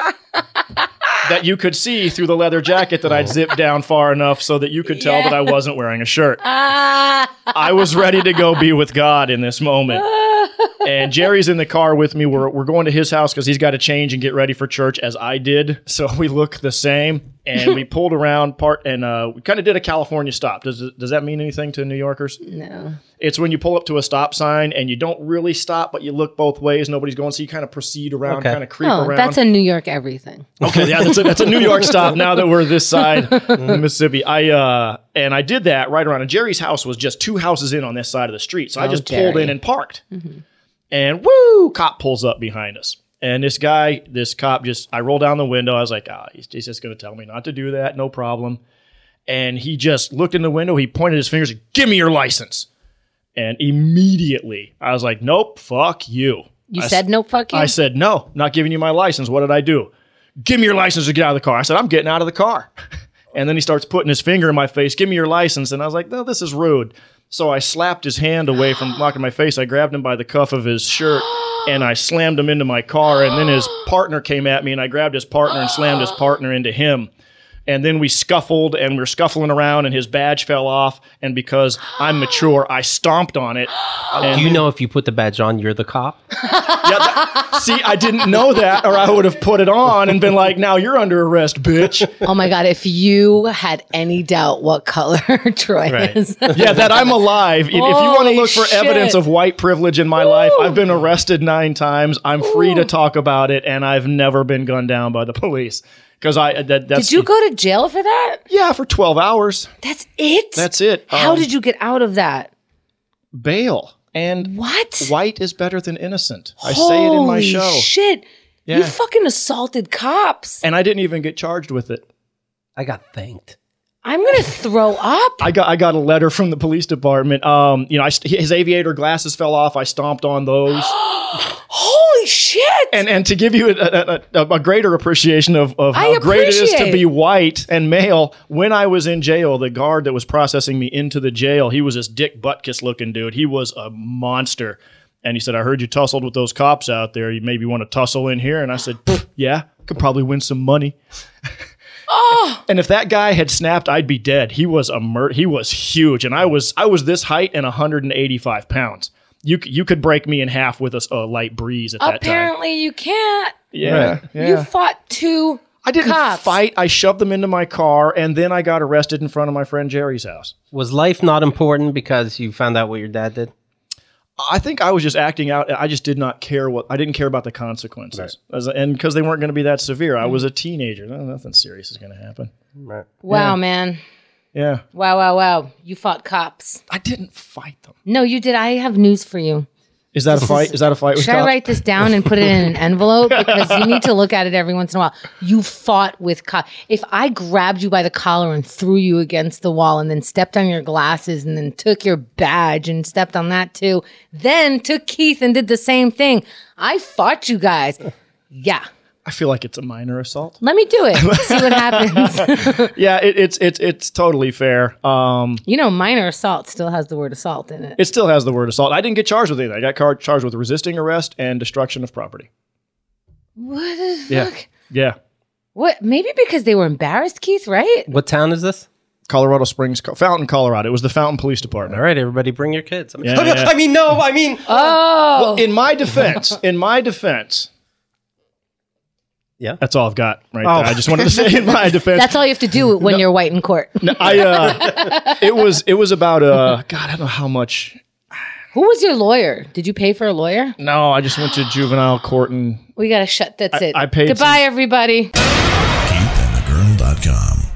That you could see through the leather jacket that I'd zipped down far enough so that you could tell that I wasn't wearing a shirt. I was ready to go be with God in this moment. And Jerry's in the car with me. We're going to his house because he's got to change and get ready for church as I did. So we look the same. And we pulled around and we kind of did a California stop. Does that mean anything to New Yorkers? No. It's when you pull up to a stop sign and you don't really stop, but you look both ways. Nobody's going, so you kind of proceed around, Okay. kind of creep Oh, around. that's a New York everything. Okay, yeah, that's a New York stop now that we're this side of Mississippi. I did that right around. And Jerry's house was just 2 houses in on this side of the street. So I just pulled Jerry. in and parked. And woo, cop pulls up behind us. And this cop I roll down the window. I was like, he's just going to tell me not to do that. No problem. And he just looked in the window. He pointed his fingers, give me your license. And immediately I was like, nope, fuck you. You said no, fuck you? I said, no, not giving you my license. What did I do? Give me your license to get out of the car. I said, I'm getting out of the car. And then he starts putting his finger in my face. Give me your license. And I was like, no, this is rude. So I slapped his hand away from blocking my face. I grabbed him by the cuff of his shirt and I slammed him into my car. And then his partner came at me and I grabbed his partner and slammed his partner into him. And then we scuffled and we were scuffling around and his badge fell off. And because I'm mature, I stomped on it. Do you know if you put the badge on, you're the cop? See, I didn't know that, or I would have put it on and been like, now you're under arrest, bitch. Oh my God, if you had any doubt what color Troy Right. is. Yeah, that I'm alive. If you want to Holy look for shit. evidence of white privilege in my life, I've been arrested 9 times. I'm free to talk about it, and I've never been gunned down by the police. Because Did you go to jail for that? Yeah, for 12 hours. That's it? That's it. How did you get out of that? Bail. And What? white is better than innocent. I say it in my Holy show. shit. You Yeah. fucking assaulted cops. And I didn't even get charged with it. I got thanked. I'm going to throw up. I got a letter from the police department. His aviator glasses fell off. I stomped on those. Holy shit. And to give you a greater appreciation of how great it is to appreciate. be white and male, when I was in jail, the guard that was processing me into the jail, he was this Dick Butkus looking dude. He was a monster. And he said, I heard you tussled with those cops out there. You maybe want to tussle in here? And I said, yeah, could probably win some money. And if that guy had snapped, I'd be dead. He was he was huge. And I was this height and 185 pounds. You could break me in half with a light breeze at that time. Apparently you can't. Yeah. Right. Yeah. You fought 2 I didn't Cops. fight. I shoved them into my car, and then I got arrested in front of my friend Jerry's house. Was life not important because you found out what your dad did? I think I was just acting out. I just did not care I didn't care about the consequences. And because they weren't going to be that severe. I was a teenager. Nothing serious is going to happen. Right. Wow, man. Yeah. Wow. You fought cops. I didn't fight them. No, you did. I have news for you. Is that a fight? Is that a fight with Should I cops? write this down and put it in an envelope? Because you need to look at it every once in a while. You fought with cops. If I grabbed you by the collar and threw you against the wall and then stepped on your glasses and then took your badge and stepped on that too, then took Keith and did the same thing, I fought you guys. Yeah. I feel like it's a minor assault. Let me do it. See what happens. Yeah, it's totally fair. Minor assault still has the word assault in it. It still has the word assault. I didn't get charged with anything. I got charged with resisting arrest and destruction of property. What the Yeah. fuck? Yeah. What? Maybe because they were embarrassed, Keith, right? What town is this? Colorado Springs, Fountain, Colorado. It was the Fountain Police Department. All right, everybody, bring your kids. Yeah. Oh. In my defense. Yeah. That's all I've got right there. I just wanted to say in my defense. That's all you have to do when you're white in court. It was about God, I don't know how much. Who was your lawyer? Did you pay for a lawyer? No, I just went to juvenile court and We got to shut. That's it. I paid Goodbye, everybody. KeithAndTheGirl.com.